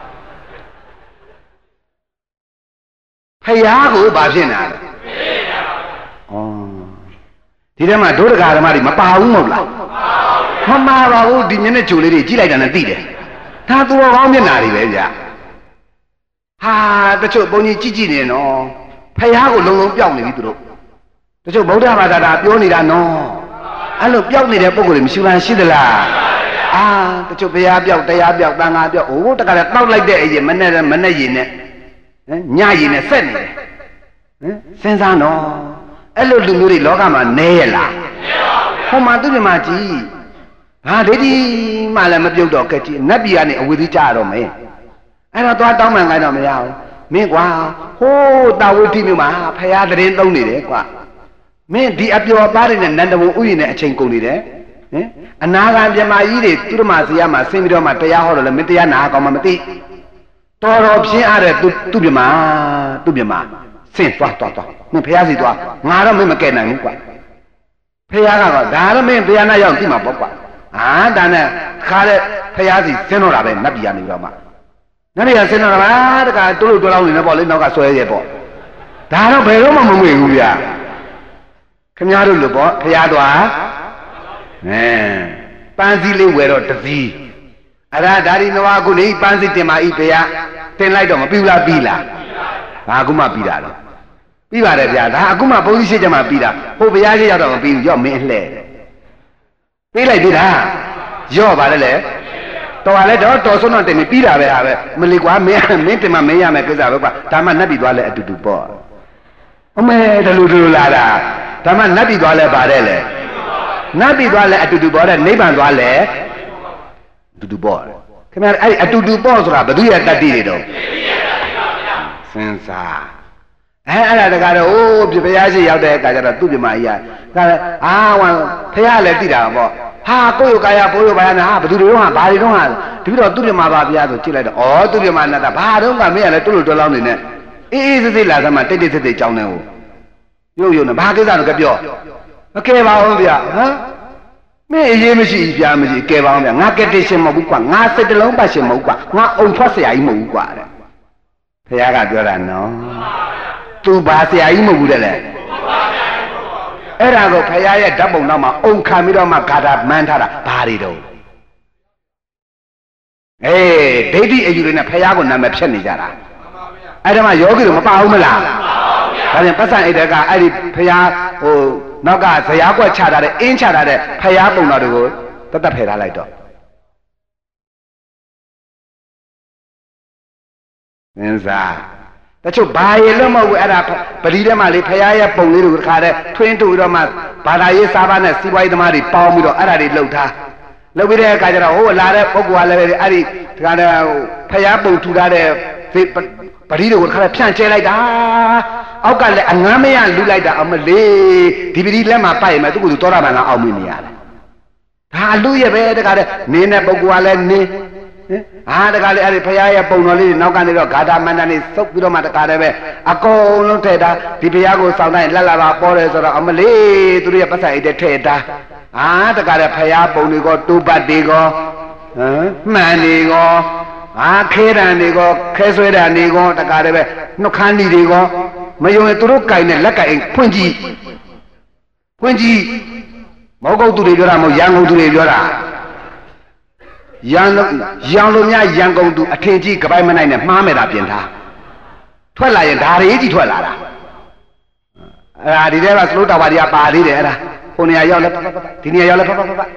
ဖယားကိုဘာဖြစ်နေတာလဲဩဒီထဲမှာဒုဒကာဓမ္မတွေမပါဘူးမဟုတ်လားမပါပါဘူးဒီမျက်နှာချိုလေးတွေကြည့်လိုက်တာနဲ့သိတယ်ဒါသူတော်ကောင်းမျက်နှာတွေပဲဗျဟာတချို့ဘုန်းကြီးကြည့်ကြည့်နေနော်ဖယားကိုလုံးလုံးပျောက်နေပြီသူတို့တချို့ဗုဒ္ဓဘာသာတာပြောနေတာနော်အဲ့လိုပျောက်နေတဲ့ပုံကိုယ်တွေမရှိလားရှိသလားအာတချို့ဘုရားပျောက်တရားပျောက်တန်ခါပျောက်အိုးတခါတည်းတောက်လိုက်တဲ့အရင်မနဲ့မနဲ့ရည်နဲ့ဟမ်ညရည်နဲ့ဆက်နေတယ်ဟမ်စဉ်းစားနော်အဲ့လိုလူမျိုးတွေလောကမှာနဲရလားဟောမှာသူပြမကြီးဟာဒိဋ္ဌိမှလည်းမပြုတ်တော့ကဲကြည့်နတ်ပြည်ကနေအဝေသေးကြရတော့မယ်အဲ့တော့သွားတောင်းမှန်ခိုင်းတော့မရဘူးမင်းကွာဟိုးတာဝိတိမြို့မှာဖရာတရင်သုံးနေတယ်ကွာမင်းဒီအပျော်ပါးတွေနဲ့နန္ဒဘုံဥယျာဉ်နဲ့အချိန်ကုန်နေတယ်ဟင်အနာဂံမြမကြီးတွေသူတို့မှဇေယျမှာဆင်းပြီးတော့မှတရားဟောတော့လည်းမင်းတရားနာကောင်းမှမသိတော်တော်ပြင်းအားတဲ့သူသူပြမသူပြမဆင်းသွားသွားသွားမင်းဖရာစီသွားငါတော့မင်းမကဲနိုင်ဘူးကွာဖရာကတော့ဒါတော့မင်းတရားနာရောက်ပြီမှာပေါ့ကွာဟာဒါနဲ့ခါတဲ့ဖရာစီဆင်းတော့တာပဲနတ်ပြည်ကနေတော့မှနတ်ပြည်ကဆင်းတော့တာပါတခါတိုးလို့တွဲလောင်းနေတယ်ပေါ့လေနောက်ကဆွဲရဲပေါ့ဒါတော့ဘယ်တော့မှမမွေဘူးဗျာခင်ဗျားတို့လို့ပေါ့ဖရာသွားအဲပန်းစည်းလေးဝယ်တော့တစည်းအဲ့ဒါဒါဒီနဝကုနေပန်းစည်းတင်ပါဤဖရာတင်လိုက်တော့မပြီးလားပြီးလားဘာအခုမှပြီးတာတော့ပြီးပါတယ်ဗျာဒါအခုမှဘုန်းကြီးရှိကြမှာပြီးတာဟိုဘုရားရှိရောက်တော့မပြီးဘူးရော့မင်းအလှဲ့ပြီးလိုက်ပြီလားရော့ပါတယ်လေတော်ပါလေတော့တော်ဆုံးတော့တင်ပြီးတာပဲဟာပဲမလီကွာမင်းမင်းတင်မှမင်းရမယ်ကိစ္စပဲကွာဒါမှနတ်ပြည်သွားလဲအတူတူပေါ့အမေတလူတူလာတာဒါမှနတ်ပြည်သွားလဲပါတယ်လေနတ်ပြည်သွားလဲအတူတူပေါ့တဲ့နိဗ္ဗာန်သွားလဲအတူတူပေါ့ခင်ဗျာအဲ့အတူတူပေါ့ဆိုတာဘယ်သူရဲ့တတ္တိတွေတော့စဉ်းစားအဲအဲ့ဒါတကားတော့အိုးပြဘုရားရှိရောက်တဲ့အခါကျတော့သူ့ပြမကြီးကဒါလည်းအာဝံဖះလည်းသိတာပေါ့ဟာကိုယ့်ယောကာယဘိုးယောဘာယနာဟာဘယ်သူတွေတော့ဟာဘာတွေတော့ဟာဒီတော့သူ့ပြမပါဘုရားဆိုကြည့်လိုက်တော့ဩသူ့ပြမနဲ့တာဘာတော့ကမင်းကလည်းတွလို့တွလောင်းနေနဲ့အေးအေးစစ်စစ်လာသမှာတိတ်တိတ်စစ်စစ်ကြောင်းနေဟိုရုပ်ရုပ်နဲ့ဘာကိစ္စတော့ကပြောမကဲပါဘူးဗျာဟမ်မင်းအရေးမရှိပြားမရှိကဲပါအောင်ဗျာငါကက်တေရှင်မဟုတ်ဘူးကွာငါစိတ်တလုံးပတ်ရှင်မဟုတ်ကွာငါအုံထွက်ဆရာကြီးမဟုတ်ဘူးကွာတဲ့ဘုရားကပြောတာနော်သူဘာဆရာကြီးမဟုတ်ဘူးတဲ့လေအဲ့ဒါကိုဖရာရဲ့ဓာတ်ပုံနောက်မှာအုံခံပြီးတော့မှဂါထာမှန်းထားတာဘာတွေတော့အေးဒိဋ္ဌိအယူတွေနဲ့ဖရာကိုနာမည်ဖြတ်နေကြတာအဲ့ဒါမှယောဂီတို့မပါဘူးမလားဒါပြန်ပတ်စံအိတ်တကအဲ့ဒီဖရာဟိုနောက်ကဇရာကွက်ချထားတဲ့အင်းချထားတဲ့ဖရာပုံတော်တွေကိုတတ်တတ်ဖယ်ထားလိုက်တော့သင်္စားတချို့ဘာရေလို့မဟုတ်ဘူးအဲ့ဒါပလီထဲမှာလေဖရာရဲ့ပုံလေးတွေကိုခါတဲ့ထွင်းတူပြီးတော့မှဘာသာရေးစားပါနဲ့စီးပွားရေးသမားတွေပေါင်းပြီးတော့အဲ့ဒါတွေလှုပ်ထားလှုပ်ပြီးတဲ့အခါကျတော့ဟိုလာတဲ့ပုဂ္ဂိုလ်ကလည်းအဲ့ဒီဒီကနေ့ဖရာပုံထူထားတဲ့ပလီတွေကိုခါတဲ့ဖြန့်ကျဲလိုက်တာအောက်ကလည်းအငမ်းမရလူလိုက်တာအမလေးဒီပလီလက်မှာပိုက်မယ်သူကသူတောရမန်ကအောင်မိနေရတယ်ဒါအလူရဲ့ပဲတခါတဲ့နင်းတဲ့ပုဂ္ဂိုလ်ကလည်းနင်းဟာတခါလေအဲ့ဒီဖရာရဲ့ပုံတော်လေးနောက်ကနေတော့ဂါထာမန္တန်လေးစုပ်ပြီးတော့မှတခါတည်းပဲအကုန်လုံးထည့်တာဒီဖရာကိုစောင့်တိုင်းလက်လာပါပေါ်တယ်ဆိုတော့အမလေးသူတို့ရဲ့ပတ်စံအိတ်ထည့်တာဟာတခါတည်းဖရာပုံတွေကောတူပတ်တွေကောဟမ်မှန်တွေကောဟာခဲတံတွေကောခဲဆွဲတံတွေကောတခါတည်းပဲနှုတ်ခမ်းတွေကောမယုံရင်သူတို့ကြိုင်နဲ့လက်ကင်ဖွင့်ကြည့်ဖွင့်ကြည့်မဟုတ်ကုန်သူတွေပြောတာမဟုတ်ရန်ကုန်သူတွေပြောတာရန်ရန်လိုများရန်ကုန်သူအထင်ကြီးကပိုင်မနိုင်နဲ့မှားမယ်တာပြင်ထားထွက်လာရင်ဒါရေးကြီးထွက်လာတာ啊，你这个手打把你把你的啦，后年要来啪啪啪，今年要来啪啪啪啪。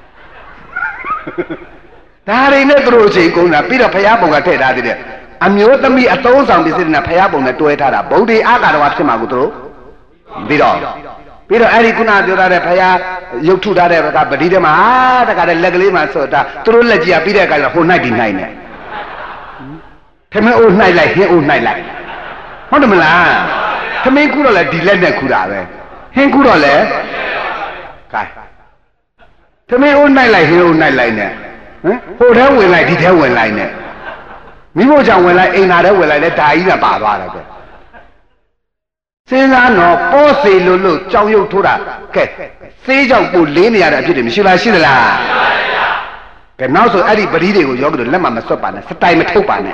ဒါရင်းနဲ့သူတို့ချိန်ကုန်တာပြီးတော့ဖျားပုံကထည့်ထားသေးတယ်အမျိုးသမီးအသုံးဆောင်ပစ္စည်းတွေနဲ့ဖျားပုံနဲ့တွဲထားတာဗုဒ္ဓအာကာရဝဖြစ်မှာကိုသူတို့ပြီးတော့ပြီးတော့အဲ့ဒီခုနပြောထားတဲ့ဖျားရုပ်ထုထားတဲ့ကပတိထဲမှာတခါတည်းလက်ကလေးမှာဆိုတာသူတို့လက်ကြီးကပြီးတဲ့အခါကျတော့ဟိုနိုင်ဒီနိုင်နဲ့ထမင်းအိုးနှိုက်လိုက်ဟင်းအိုးနှိုက်လိုက်ဟုတ်တယ်မလားထမင်းခုတော့လဲဒီလက်နဲ့ခုတာပဲဟင်းခုတော့လဲကဲထမင်းအိုးနှိုက်လိုက်ဟင်းအိုးနှိုက်လိုက်နဲ့ဟမ်ဟိုထဲဝင်လိုက်ဒီထဲဝင်လိုက်နဲ့မိဖို့ကြောင့်ဝင်လိုက်အိမ်သာထဲဝင်လိုက်လဲဒါကြီးကပါသွားတယ်ကဲစဉ်းစားတော့ပေါ်စီလို့လို့ကြောင်ရုပ်ထိုးတာကဲစေးကြောင့်ပိုလေးနေရတဲ့အဖြစ်တွေမရှိလားရှိသလားကဲနောက်ဆိုအဲ့ဒီပတိတွေကိုယောဂီတို့လက်မမဆွတ်ပါနဲ့စတိုင်မထုတ်ပါနဲ့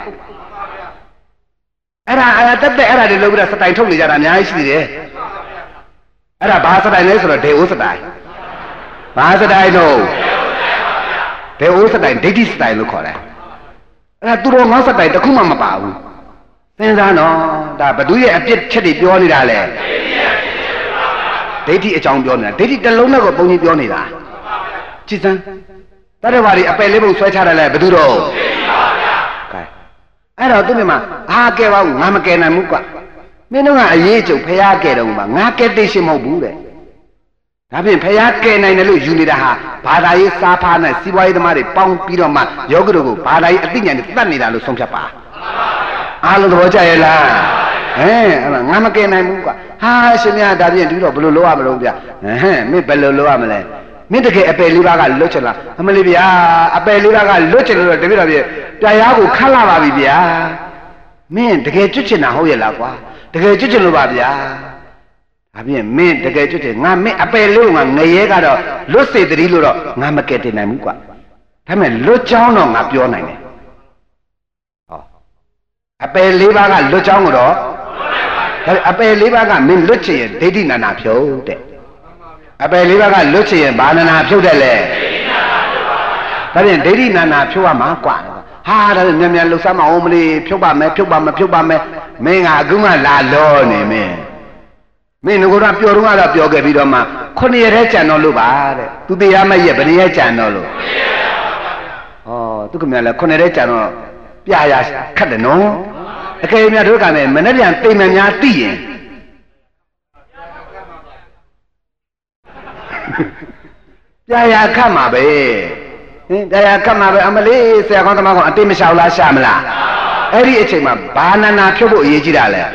အဲ့ဒါအဲ့ဒါတက်တက်အဲ့ဒါတွေလုပ်ပြီးတော့စတိုင်ထုတ်နေကြတာအများကြီးရှိသေးတယ်အဲ့ဒါဘာစတိုင်လဲဆိုတော့ဒေအိုးစတိုင်ဘာစတိုင်တော့ဒေအိုးစတိုင်ဒိဋ္ဌိစတိုင်လို့ခေါ်တယ်အဲ့ဒါသူတော်ငေါစတိုင်တစ်ခုမှမပါဘူးစဉ်းစားနော်ဒါဘသူရဲ့အပြစ်ချက်တွေပြောနေတာလေဒိဋ္ဌိအကြောင်းပြောနေတာဒိဋ္ဌိတစ်လုံးနဲ့ကိုပုံကြီးပြောနေတာကြည်စမ်းတရဝါတွေအပယ်လေးပုံဆွဲချတယ်လေဘသူတော့ကဲအဲ့တော့သူမြင်မှာအားကဲပါငါမကဲနိုင်ဘူးကွမင်းတို့ကအရေးအကျုပ်ဖျားကဲတော့မှာငါကဲတိတ်ရှိမဟုတ်ဘူးတဲ့ဒါဖြင့်ဖျားကဲနိုင်တယ်လို့ယူနေတာဟာဘာသာရေးစားဖားနဲ့စီးပွားရေးသမားတွေပေါင်းပြီးတော့မှယောဂတို့ကိုဘာသာရေးအသိဉာဏ်နဲ့တတ်နေတာလို့ဆုံးဖြတ်ပါအားလုံးသဘောကျရဲ့လားဟဲ့အဲ့ဒါငါမကဲနိုင်ဘူးကွာဟာရှင်များဒါဖြင့်ဒီတော့ဘယ်လိုလုပ်ရမလို့ဗျဟမ်မင်းဘယ်လိုလုပ်ရမလဲမင်းတကယ်အပယ်လေးပါးကလွတ်ချင်လားအမလေးဗျာအပယ်လေးပါးကလွတ်ချင်လို့တပည့်တော်ပြတရားကိုခတ်လာပါပြီဗျာမင်းတကယ်ကျွတ်ချင်တာဟုတ်ရဲ့လားကွာတကယ်ကျွတ်ချင်လို့ပါဗျာဒါဖြင့်မင်းတကယ်ကျွတ်ချင်ငါမင်းအပယ်လေးကငရဲကတော့လွတ်စေတည်းလို့တော့ငါမကဲတင်နိုင်ဘူးကွာဒါမဲ့လွတ်ချောင်းတော့ငါပြောနိုင်တယ်ဟောအပယ်လေးပါးကလွတ်ချောင်းကိုတော့အပယ်လေးပါးကမင်းလွတ်ချင်ရင်ဒိဋ္ဌိနာနာဖြုတ်တဲ့အပယ်လေးပါးကလွတ်ချင်ရင်ဘာနာနာဖြုတ်တယ်လဲဒါဖြင့်ဒိဋ္ဌိနာနာဖြုတ်ရမှာကွာဟာဒါမြန်မြန်လှုပ်ရှားမအောင်မလေးဖြုတ်ပါမယ်ဖြုတ်ပါမယ်ဖြုတ်ပါမယ်မင်းကအခုမှလာလောနေမင်းမင်းငါကပျော်တော့ကတော့ပျော်ခဲ့ပြီးတော့မှခုနှစ်ရက်တည်းကြံတော့လို့ပါတဲ့သူတရားမရက်ဘယ်နှစ်ရက်ကြံတော့လို့ဩသူကမြန်လဲခုနှစ်ရက်တည်းကြံတော့ပြရခတ်တယ်နော်အကယ်၍တို့ကလည်းမနေ့ပြန်တိမ်မှန်များသိရင်ပြရခတ်မှာပဲဟင်ပြရခတ်မှာပဲအမလေးဆရာကောင်းသမားကောင်အတိတ်မလျှောက်လားရှာမလားအဲ့ဒီအချိန်မှာဘာနာနာဖြုတ်ဖို့အရေးကြီးတာလဲ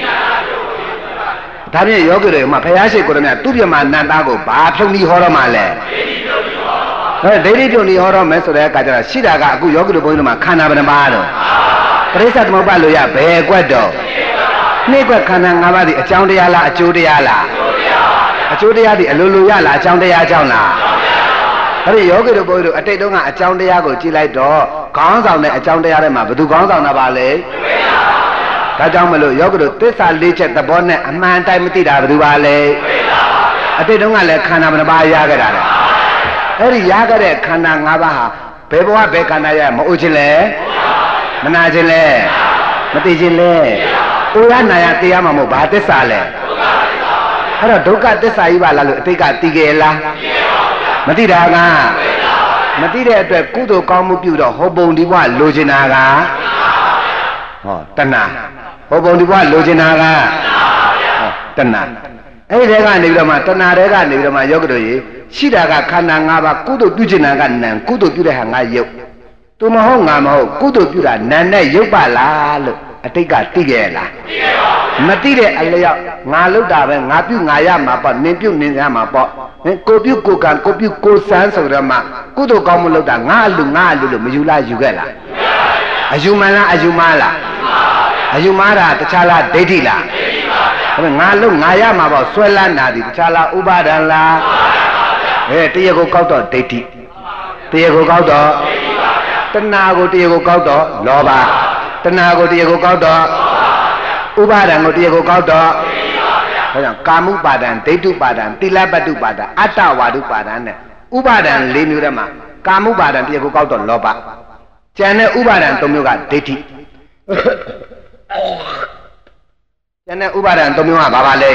ဒါဖြင့်ယောဂီတွေမှာဘုရားရှိခိုးရမြသူပြမနန္တာကိုဘာဖြုတ်ပြီးဟောတော့မှလဲဟဲ့ဒိဋ္ဌိဖြုတ်ပြီးဟောတော့မယ်ဆိုတဲ့အခါကျတော့ရှိတာကအခုယောဂီတို့ဘုန်းကြီးတို့မှာခန္ဓာဗရမတော့ပရိစ္ဆသမုပ္ပါလို့ရဘယ်ကွက်တော့နှိမ့်ကွက်ခန္ဓာ၅ပါးဒီအကြောင်းတရားလားအကျိုးတရားလားအကျိုးတရားဒီအလိုလိုရလားအကြောင်းတရားကြောင့်လားအဲ့ဒီယောဂီတို့ဘုန်းကြီးတို့အတိတ်တုန်းကအကြောင်းတရားကိုကြည့်လိုက်တော့ခေါင်းဆောင်တဲ့အကြောင်းတရားတွေမှာဘယ်သူခေါင်းဆောင်တာပါလဲဒါကြောင့်မလို့ယောဂီတို့သစ္စာလေးချက်သဘောနဲ့အမှန်တိုင်းမသိတာဘယ်သူပါလဲအတိတ်တုန်းကလည်းခန္ဓာဘယ်နှပါးရခဲ့တာလဲအဲ့ဒီရခဲ့တဲ့ခန္ဓာ၅ပါးဟာဘယ်ဘဝဘယ်ခန္ဓာရမအိုခြင်းလဲမနာခြင်းလဲမသိခြင်းလဲအိုရနာရတရားမှာမဟုတ်ဘာသစ္စာလဲအဲ့တော့ဒုက္ခသစ္စာကြီးပါလားလို့အတိတ်ကသိကြလားမသိတာကမသိတဲ့အတွက်ကုသိုလ်ကောင်းမှုပြုတော့ဟောပုံဒီဘဝလိုချင်တာကဟောတဏှာဟောပုံဒီဘဝလိုချင်တာကဟောတဏှာအဲ့ဒီကနေပြီးတော့မှတဏှာတွေကနေပြီးတော့မှယောဂတို့ရေရှိတာကခန္ဓာ၅ပါးကုသိုလ်ပြုချင်တာကနံကုသိုလ်ပြုတဲ့ဟာငါရုပ်သူမဟုတ်ငါမဟုတ်ကုသိုလ်ပြုတာနံနဲ့ရုပ်ပါလားလို့အတိတ်ကသိကြလားမသိတဲ့အလျောက်ငါလုတ်တာပဲငါပြုငါရမှာပေါ့နင်ပြုနင်ရမှာပေါ့ဟင်ကိုပြုကိုကံကိုပြုကိုစမ်းဆိုတော့မှကုသိုလ်ကောင်းမှုလုတ်တာငါအလူငါအလူလို့မယူလားယူခဲ့လားအယူမလားအယူမလားအယူမတာတခြားလားဒိဋ္ဌိလားဟဲ့ငါလုတ်ငါရမှာပေါ့ဆွဲလန်းတာဒီတခြားလားဥပါဒံလားဟဲ့တရားကိုကောက်တော့ဒိဋ္ဌိတရားကိုကောက်တော့တဏှာကိုတရားကိုကောက်တော့လောဘတဏှာကိုတရားကိုကောက်တော့ဥပါဒံကိုတရားကိုကောက်တော့ဒါကြောင့်ကာမုပါဒံဒိဋ္ဌုပါဒံတိလပတ္တုပါဒံအတ္တဝါဒုပါဒံနဲ့ဥပါဒံ၄မျိုးတည်းမှာကာမုပါဒံတရားကိုကောက်တော့လောဘကျန်တဲ့ဥပါဒံ၃မျိုးကဒိဋ္ဌိကျန်တဲ့ဥပါဒံ၃မျိုးကဘာပါလဲ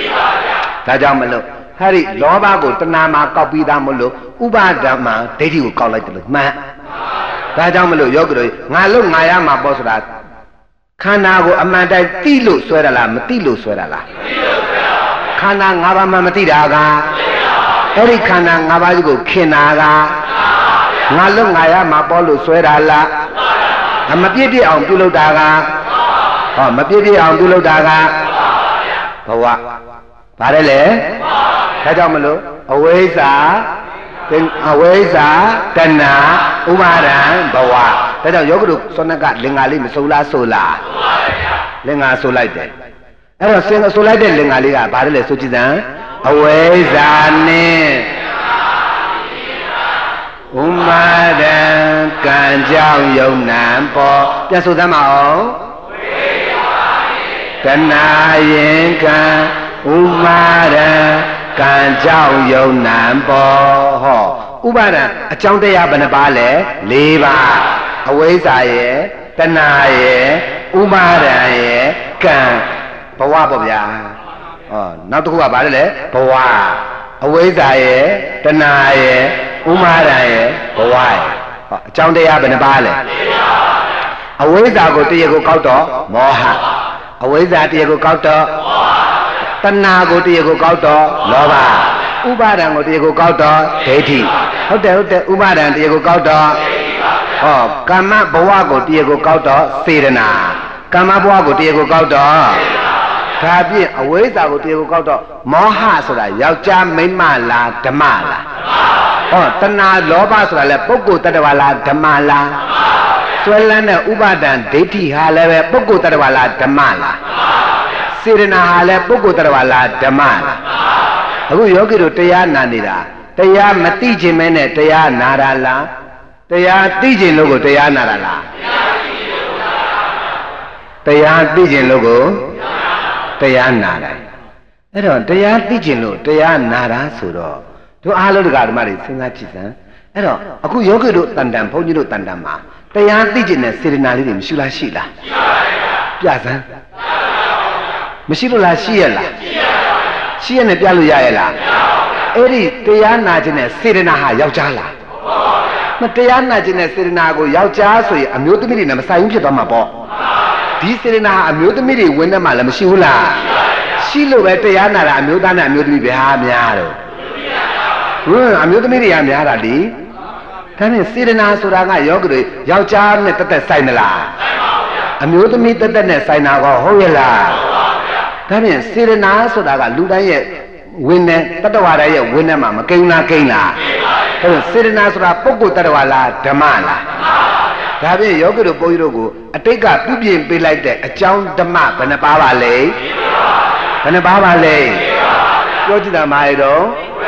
ဒါကြောင့်မလို့ဟဲ့ဒီလောဘကိုတဏှာမှာကောက်ပြီးသားမလို့ဥပါဒံမှာဒိဋ္ဌိကိုကောက်လိုက်တယ်လို့မှန်ဒါကြောင့်မလို့ယောဂီတို့ငါလို့ငါရမှာပေါ့ဆိုတာခန္ဓာကိုအမှန်တိုင်းသိလို့ဆွဲရလားမသိလို့ဆွဲရလားခန္ဓာ၅ပါးမှမသိတာကအဲ့ဒီခန္ဓာ၅ပါးကြီးကိုခင်တာကငါလို့ငါရမှာပေါ့လို့ဆွဲတာလားမပြည့်ပြည့်အောင်ပြုလုပ်တာကဟောမပြည့်ပြည့်အောင်ပြုလုပ်တာကဘဝဗါတယ်လေဒါကြောင့်မလို့အဝိဇ္ဇာအဝိဇ္ဇာတဏှာဥပါဒံဘဝဒါကြောင့်ယောဂတို့စောနကလင်္ကာလေးမဆိုလားဆိုလားလင်္ကာဆိုလိုက်တယ်အဲ့တော့စင်ဆိုလိုက်တဲ့လင်္ကာလေးကဗါတယ်လေဆိုကြည့်စမ်းအဝိဇ္ဇာနဲ့ဥမာဒံကံကြောင့်ယုံနံပေါ်ပြန်ဆိုသမ်းပါအောင်တဏှာရင်ကံဥမာဒံကံကြောင့်ယုံနံပေါ်ဟောဥပါဒံအကြောင်းတရားဘယ်နှပါလဲ၄ပါးအဝိဇ္ဇာရဲ့တဏှာရဲ့ဥပါဒံရဲ့ကံဘဝပေါ့ဗျာဟောနောက်တစ်ခုကဘာလဲလဲဘဝအဝိဇ္ဇာရဲ့တဏှာရဲ့ဥမာဒံရဲ့ဘဝရဲ့ဟောအကြောင်းတရားဘယ်နှပါလဲအဝိဇ္ဇာကိုတရားကိုကောက်တော့မောဟအဝိဇ္ဇာတရားကိုကောက်တော့တဏှာကိုတရားကိုကောက်တော့လောဘဥပါဒံကိုတရားကိုကောက်တော့ဒိဋ္ဌိဟုတ်တယ်ဟုတ်တယ်ဥပါဒံတရားကိုကောက်တော့ဟောကာမဘဝကိုတရားကိုကောက်တော့စေတနာကာမဘဝကိုတရားကိုကောက်တော့ဒါဖြင့်အဝိဇ္ဇာကိုတရားကိုကောက်တော့မောဟဆိုတာယောက်ျားမိန်းမလားဓမ္မလားဟောတဏှာလောဘဆိုတာလဲပုဂ္ဂိုလ်တ attva လားဓမ္မလားဆွဲလန်းတဲ့ဥပါဒံဒိဋ္ဌိဟာလည်းပဲပုဂ္ဂိုလ်တ attva လားဓမ္မလားစေတနာဟာလည်းပုဂ္ဂိုလ်တ attva လားဓမ္မလားအခုယောဂီတို့တရားနာနေတာတရားမသိခြင်းမဲနဲ့တရားနာတာလားတရားသိခြင်းလို့ကိုတရားနာတာလားတရားသိခြင်းလို့ကိုတရားနာတယ်အဲ့တော့တရားသိခြင်းလို့တရားနာတာဆိုတော့တို့အားလုံးတရားဓမ္မတွေစဉ်းစားကြည့်စမ်းအဲ့တော့အခုယောဂီတို့တန်တန်ဘုန်းကြီးတို့တန်တန်မှာတရားသိခြင်းနဲ့စေတနာလေးတွေမရှိလားရှိလားပြစမ်းမရှိလို့လားရှိရလားရှိရနဲ့ပြလို့ရရဲ့လားအဲ့ဒီတရားနာခြင်းနဲ့စေတနာဟာယောက်ျားလားမတရားနာခြင်းနဲ့စေတနာကိုယောက်ျားဆိုရင်အမျိုးသမီးတွေနဲ့မဆိုင်ဘူးဖြစ်သွားမှာပေါ့ဒီစေတနာဟာအမျိုးသမီးတွေဝင်တဲ့မှာလည်းမရှိဘူးလားရှိလို့ပဲတရားနာတာအမျိုးသားနဲ့အမျိုးသမီးပဲဟာများတော့ဟွန်းအမျိုးသမီးတွေကများတာလေဒါနဲ့စေတနာဆိုတာကယောဂီတွေယောက်ျားနဲ့တက်တက်ဆိုင်မလားအမျိုးသမီးတက်တက်နဲ့ဆိုင်တာကောဟုတ်ရဲ့လားဒါဖြင့်စေတနာဆိုတာကလူတိုင်းရဲ့ဝင်တဲ့တတ္တဝါတိုင်းရဲ့ဝင်တဲ့မှာမကိန်းလားကိန်းလားအဲဒါစေတနာဆိုတာပုဂ္ဂိုလ်တ attva လားဓမ္မလားဒါဖြင့်ယောဂီတို့ဘုန်းကြီးတို့ကိုအတိတ်ကပြုပြင်ပေးလိုက်တဲ့အကြောင်းဓမ္မဘယ်နှပါပါလဲဘယ်နှပါပါလဲပြောကြည့်တာမှာရတော့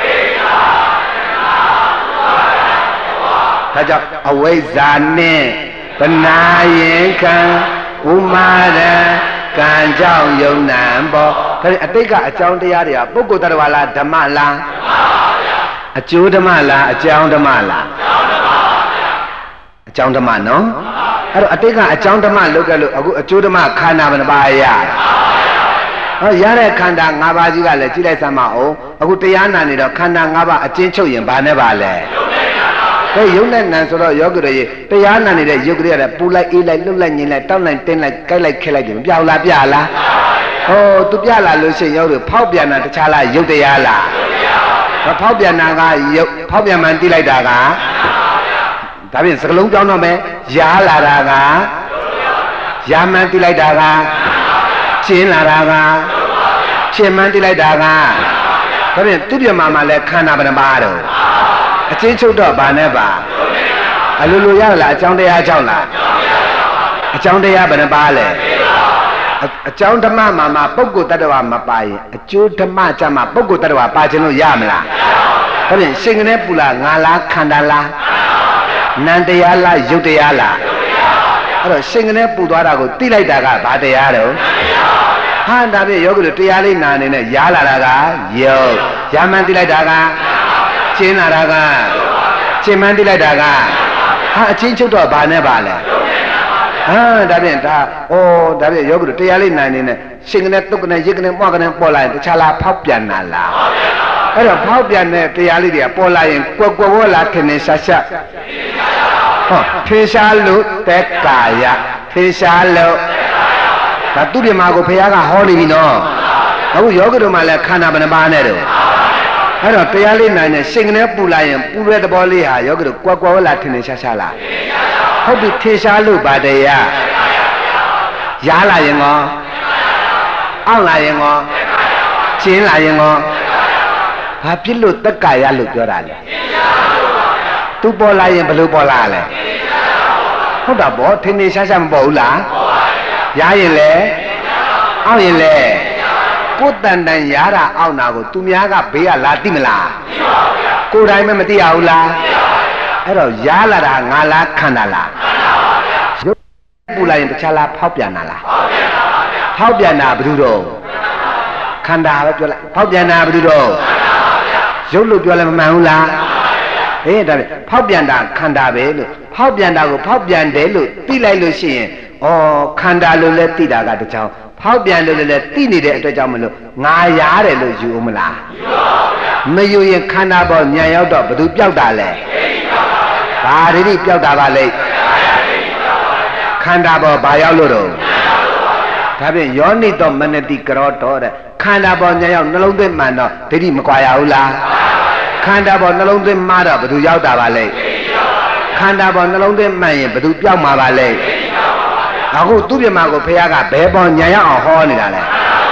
ဒါကြောင့်အဝိဇ္ဇာနဲ့တဏှာရင်ခံဥမာဒံကံကြောင့်ယုံနံပေါ်ဒါအတိတ်ကအကြောင်းတရားတွေကပုဂ္ဂိုလ်တ attva လားဓမ္မလားအကျိုးဓမ္မလားအကြောင်းဓမ္မလားအကြောင်းဓမ္မနော်အဲ့တော့အတိတ်ကအကြောင်းဓမ္မလုပ်ခဲ့လို့အခုအကျိုးဓမ္မခန္ဓာဘယ်နှပါရဟောရတဲ့ခန္ဓာ၅ပါးကြီးကလည်းကြည့်လိုက်စမ်းပါဦးအခုတရားနာနေတော့ခန္ဓာ၅ပါးအကျဉ်းချုပ်ရင်ဘာနဲ့ပါလဲဟဲ့ယုံနဲ့နံဆိုတော့ယောဂီတွေတရားနာနေတဲ့ယုတ်ကလေးရတယ်ပူလိုက်အေးလိုက်လှုပ်လိုက်ညင်လိုက်တောက်လိုက်တင်းလိုက်ကြိုက်လိုက်ခက်လိုက်တယ်မပြောက်လားပြလားဟောသူပြလာလို့ရှိရင်ယောဂီဖောက်ပြန်တာတခြားလားယုတ်တရားလားမဖောက်ပြန်တာကယုတ်ဖောက်ပြန်မှန်တိလိုက်တာကဒါဖြင့်စကလုံးကြောင်းတော့မယ်ရားလာတာကရာမှန်တိလိုက်တာကချင်းလာတာကချင်းမှန်တိလိုက်တာကဒါဖြင့်သူပြမမှာလဲခန္ဓာဘယ်နှပါတော့အချင်းချုပ်တော့ဗာနဲ့ပါအလိုလိုရလားအကြောင်းတရားကြောင့်လားအကြောင်းတရားဘယ်နှပါလဲအကြောင်းဓမ္မမှာမှာပုဂ္ဂိုလ်တ attva မပါရင်အကျိုးဓမ္မကြမှာပုဂ္ဂိုလ်တ attva ပါခြင်းလို့ရမလားဒါဖြင့်ရှင်ကနေပူလာငါလားခန္ဓာလားနံတရားလားယုတ်တရားလားအဲ့တော့ရှင်ကနေပူသွားတာကိုသိလိုက်တာကဘာတရားတော့ဟာဒါဖြင့်ယောဂီတို့တရားလေးနာနေနဲ့ရားလာတာကယုတ်ရာမှန်သိလိုက်တာကချင်းလာတာကချင်းမှန်းသိလိုက်တာကဟာအချင်းချုပ်တော့ဘာနဲ့ပါလဲဟ啊，这边他哦，这边有个这样的男人呢，性格都跟那一个人，某个人过来，他拉跑偏了啦。哎呀，跑偏呢，这样的过来人，过过过来天天下下，哦，天下路得改呀，天下路，那都别马go培养个好的呢，那我有个人嘛来看那边的班的喽。哎呀，这样的男人，性格不来人，不来的不厉害，有个人过过来天天下下啦。好比天下路把的呀，牙来人哦，昂来人哦，钱来人哦，啊，比路得改呀路叫啥嘞？都波来人不路波来嘞？好大波天天下下波啦，牙人嘞，昂人嘞，不单单牙啦昂那个，都面个别个拉定啦，过来没没地好啦。哎喽，牙啦啦，牙啦看啦啦，有不来人不吃啦，跑偏啦啦，跑偏啦不知道，看到不了，跑偏啦不知道，有路不了没有啦，哎，对不？跑偏啦看到没路，跑偏啦个跑偏的路，地来路线，哦，看到路来地大个的叫，跑偏路来地里的这叫么路，牙牙的路有么啦？没有人看到不？人要到不都表达嘞？把这里表达吧嘞，看到不？把要路喽，他们有你到门那地搞到的，看到不？人要那龙的门到，这里没挂要啦，看到不？那龙的马到不都要打吧嘞，看到不？那龙的门也不都表马吧嘞，然后都别马个培养个白帮人要好你啦嘞，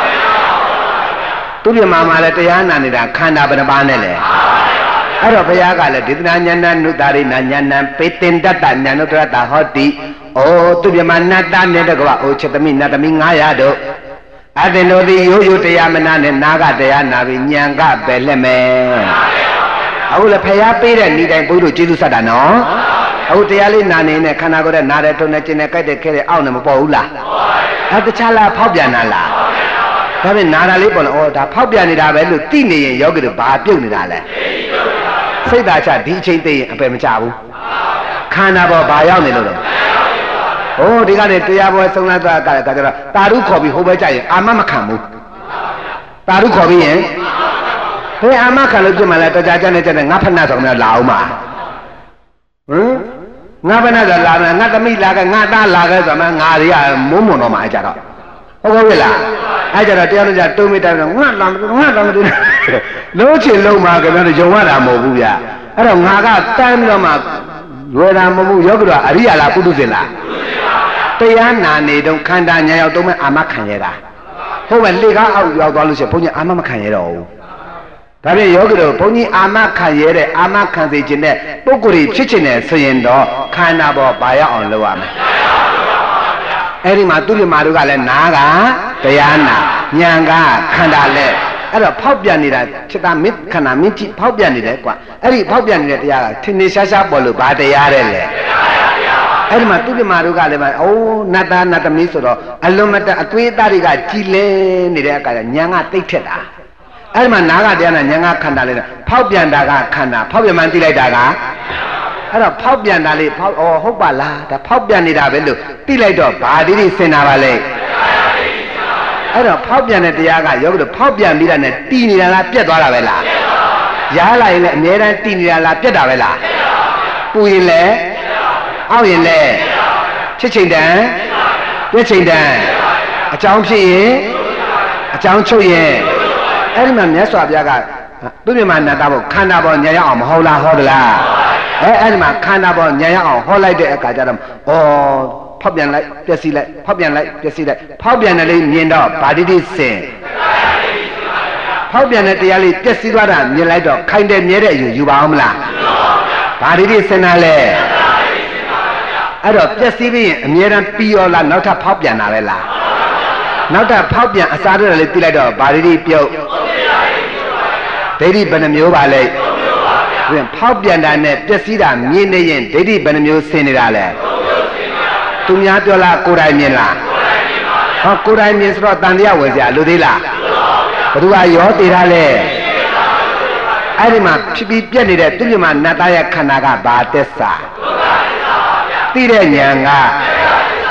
都别妈妈嘞这样那你啦，看到不？那班的嘞。အဲ့တော့ဘုရားကလည်းဒေသနာဉာဏနုတာရိနာဉာဏပေတင်တတ္တဉာဏုတရတဟောတိဩသူပြမနတ္တနဲ့တကဝဩချက်သမီနတ်သမီငါးရာတို့အတင်တို့သည်ရိုးရိုးတရားမနာနဲ့နာကတရားနာပြီးဉာဏ်ကပဲလက်မယ်အခုလည်းဘုရားပေးတဲ့ဤတိုင်းဘုရားတို့ကျေးဇူးဆက်တာနော်အခုတရားလေးနာနေနဲ့ခန္ဓာကိုယ်နဲ့နာတယ်ထုံနဲ့ကျင်နဲ့ကြိုက်တယ်ခဲတယ်အောက်နဲ့မပေါ်ဘူးလားအဲတခြားလားဖောက်ပြန်တာလားဒါပေမဲ့နာတာလေးပေါ်လို့ဩဒါဖောက်ပြန်နေတာပဲလို့သိနေရင်ယောဂီတို့ဘာပြုတ်နေတာလဲစိတ်သာချဒီအချိန်သိရင်အပယ်မချဘူးခန္ဓာပေါ်ဘာရောက်နေလို့လဲဟိုဒီကနေ့တရားပွဲဆုံးလိုက်သွားကြတော့တာရုခေါ်ပြီးဟိုဘက်ကြရင်အာမမခံဘူးတာရုခေါ်ပြီးရင်ဘယ်အာမခံလို့ပြမှလဲတကြကြနဲ့ကြတဲ့ငါဖက်နှက်ဆိုတော့လာအောင်ပါဟမ်ငါဖက်နှက်ဆိုလာမယ်ငါသမီးလာခဲ့ငါသားလာခဲ့ဆိုမှငါတွေကမုံမွန်တော့မှအကြတော့ဟုတ်ကောပြီလားအဲ့ကြတော့တရားလို့ကြတုံးမိတယ်ငါလာငါလာမတူလုံးချင်လုံးမှာခင်ဗျားတို့ယုံရတာမဟုတ်ဘူးဗျအဲ့တော့ငါကတန်းပြီးတော့မှလွယ်တာမဟုတ်ဘူးယောဂီတို့အရိယာလားပုထုဇဉ်လားတရားနာနေတော့ခန္ဓာညာရောက်တော့မှအာမခံရတာဟုတ်ပဲလေကားအောက်ရောက်သွားလို့ရှိရင်ဘုန်းကြီးအာမမခံရတော့ဘူးဒါဖြင့်ယောဂီတို့ဘုန်းကြီးအာမခံရတဲ့အာမခံစေခြင်းနဲ့ပုဂ္ဂိုလ်ဖြစ်ခြင်းနဲ့ဆိုရင်တော့ခန္ဓာပေါ်ပါရအောင်လုပ်ရမယ်အဲ့ဒီမှာသူပြမာတို့ကလည်းနာကတရားနာဉာဏ်ကခန္ဓာလက်အဲ့တော့ဖောက်ပြန်နေတာจิตမင်းခန္ဓာမင်းကြည့်ဖောက်ပြန်နေတယ်ကွာအဲ့ဒီဖောက်ပြန်နေတဲ့တရားကထင်နေရှားရှားပေါ်လို့ဘာတရားတဲ့လဲအဲ့ဒီမှာသူပြမာတို့ကလည်းပဲအိုးနတ်သားနတ်သမီးဆိုတော့အလွန်မတအသွေးအသားတွေကကြည်လင်းနေတဲ့အခါကျဉာဏ်ကတိတ်ထက်တာအဲ့ဒီမှာနာကတရားနာဉာဏ်ကခန္ဓာလေးဖောက်ပြန်တာကခန္ဓာဖောက်ပြန်မှန်းသိလိုက်တာကအဲ့တော့ဖောက်ပြန်တာလေးဖောက်ဩဟုတ်ပါလားဒါဖောက်ပြန်နေတာပဲလို့သိလိုက်တော့ဘာတိတိစင်တာပါလဲအဲ့တော့ဖောက်ပြန်တဲ့တရားကယောဂီတို့ဖောက်ပြန်ပြီးတာနဲ့တည်နေတာလားပြတ်သွားတာပဲလားရားလာရင်လည်းအမြဲတမ်းတည်နေတာလားပြတ်တာပဲလားပူရင်လည်းအောက်ရင်လည်းဖြစ်ချိန်တန်ပြည့်ချိန်တန်အကြောင်းဖြစ်ရင်အကြောင်းချုပ်ရင်အဲ့ဒီမှာမြတ်စွာဘုရားကသူမြတ်နတ်သားဖို့ခန္ဓာပေါ်ဉာဏ်ရောက်အောင်မဟုတ်လားဟောသလားအဲအဲ့ဒီမှာခန္ဓာပေါ်ဉာဏ်ရောက်အောင်ဟောလိုက်တဲ့အခါကျတော့ဩဖောက်ပြန်လိုက်ပျက်စီးလိုက်ဖောက်ပြန်လိုက်ပျက်စီးလိုက်ဖောက်ပြန်တယ်လေးမြင်တော့ဗာတိတိစင်ဖောက်ပြန်တဲ့တရားလေးပျက်စီးသွားတာမြင်လိုက်တော့ခိုင်တယ်မြဲတဲ့အယူယူပါအောင်မလားဗာတိတိစင်တာလေအဲ့တော့ပျက်စီးပြီးရင်အမြဲတမ်းပြီးရောလားနောက်ထပ်ဖောက်ပြန်တာပဲလားနောက်ထပ်ဖောက်ပြန်အစားတွေလေးသိလိုက်တော့ဗာတိတိပြုတ်ဒိဋ္ဌိဘယ်နှမျိုးပါလဲပြန်ဖောက်ပြန်တာနဲ့ပျက်စီးတာမြင်နေရင်ဒိဋ္ဌိဘယ်နှမျိုးဆင်နေတာလဲသူများပြောလားကိုယ်တိုင်မြင်လားဟောကိုယ်တိုင်မြင်ဆိုတော့တန်တရားဝယ်စရာလူသေးလားဘသူကရောတည်ထားလဲအဲ့ဒီမှာဖြစ်ပြီးပြက်နေတဲ့သူမြမနတ်သားရဲ့ခန္ဓာကဘာသစ္စာသိတဲ့ဉာဏ်က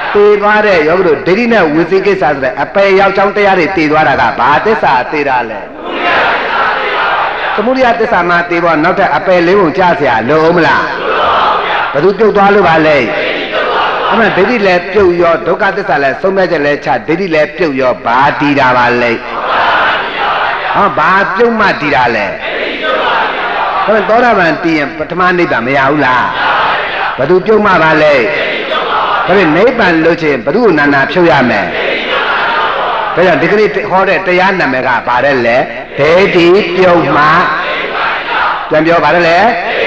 တေသွားတဲ့ယောဂတို့ဒိဋ္ဌိနဲ့ဝိသိကိစ္စဆိုတဲ့အပယ်ရောက်ချောင်းတရားတွေတေသွားတာကဘာသစ္စာတေတာလဲသမုဒယသစ္စာမှာတေဖို့နောက်ထပ်အပယ်လေးပုံကြားเสียလို့အောင်မလားဘယ်သူပြုတ်သွားလို့ပါလဲအမှန်ဒိဋ္ဌိလည်းပြုတ်ရောဒုက္ခသစ္စာလည်းဆုံးဖြတ်ချက်လည်းချဒိဋ္ဌိလည်းပြုတ်ရောဘာတည်တာပါလဲဟောဘာပြုတ်မှတည်တာလဲဟောသောတာပန်တည်ရင်ပထမနိဗ္ဗာန်မရဘူးလားဘယ်သူပြုတ်မှပါလဲဒါပေမဲ့နိဗ္ဗာန်လို့ချင်းဘယ်သူနာနာဖြုတ်ရမယ်ဒါကြောင့်ဒီကနေ့ဟောတဲ့တရားနာမည်ကဘာလဲလဲဒိဋ္ဌိပြုတ်မှပြန်ပြောပါလဲ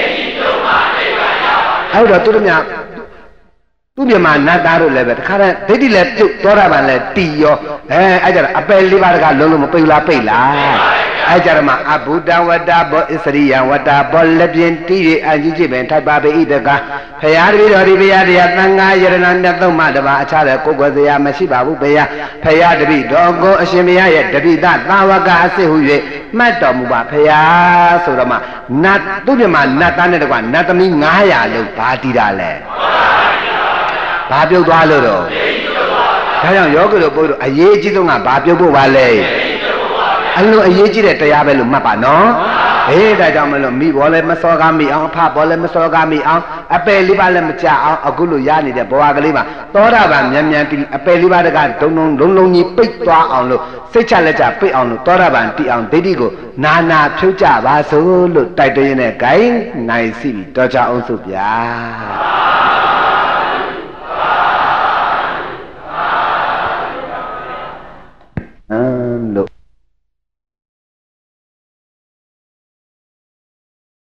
အဲ့တော့သူတို့များသူ့မြမနတ်သားတို့လည်းပဲတခါတည်းဒိဋ္ဌိလည်းပြုတ်သောတာပန်လည်းတီရောအဲအဲ့ကြတော့အပယ်လေးပါးတကလုံးလုံးမပိတ်လားပိတ်လားအဲ့ကြတော့မှအဘုဒ္ဓဝတ္တဘောဣစရိယဝတ္တဘောလက်ပြင်းတီးရအကြီးကြီးပင်ထိုက်ပါပေဤတကားဖရာတပည့်တော်ဒီဘုရားတရားသံဃာယရဏမြတ်သုံးပါးတပါအခြားတဲ့ကိုယ်ကိုယ်စရာမရှိပါဘူးဘုရားဖရာတပည့်တော်ကိုအရှင်ဘုရားရဲ့တပိသသာဝကအစစ်ဟု၍မှတ်တော်မူပါဖရာဆိုတော့မှနတ်သူ့မြမနတ်သားနဲ့တကွာနတ်သမီးနစ်ရာလုံးဘာတီးတာလဲဘာပြုတ်သွားလို့တော့ဒါကြောင့်ယောဂီတို့ဘုရားတို့အရေးကြီးဆုံးကဘာပြုတ်ဖို့ပါလဲအလုံးအရေးကြီးတဲ့တရားပဲလို့မှတ်ပါနော်အေးဒါကြောင့်မလို့မိဘောလည်းမစောကားမိအောင်အဖဘောလည်းမစောကားမိအောင်အပယ်လေးပါလည်းမကြအောင်အခုလိုရနေတဲ့ဘဝကလေးမှာသောတာပန်မြန်မြန်ပြီးအပယ်လေးပါးတကဒုံဒုံလုံးလုံးကြီးပိတ်သွားအောင်လို့စိတ်ချလက်ချပိတ်အောင်လို့သောတာပန်တည်အောင်ဒိဋ္ဌိကိုနာနာဖြုတ်ကြပါစို့လို့တိုက်တွန်းရင်းနဲ့ဂိုင်းနိုင်စီတော်ကြအောင်စို့ဗျာ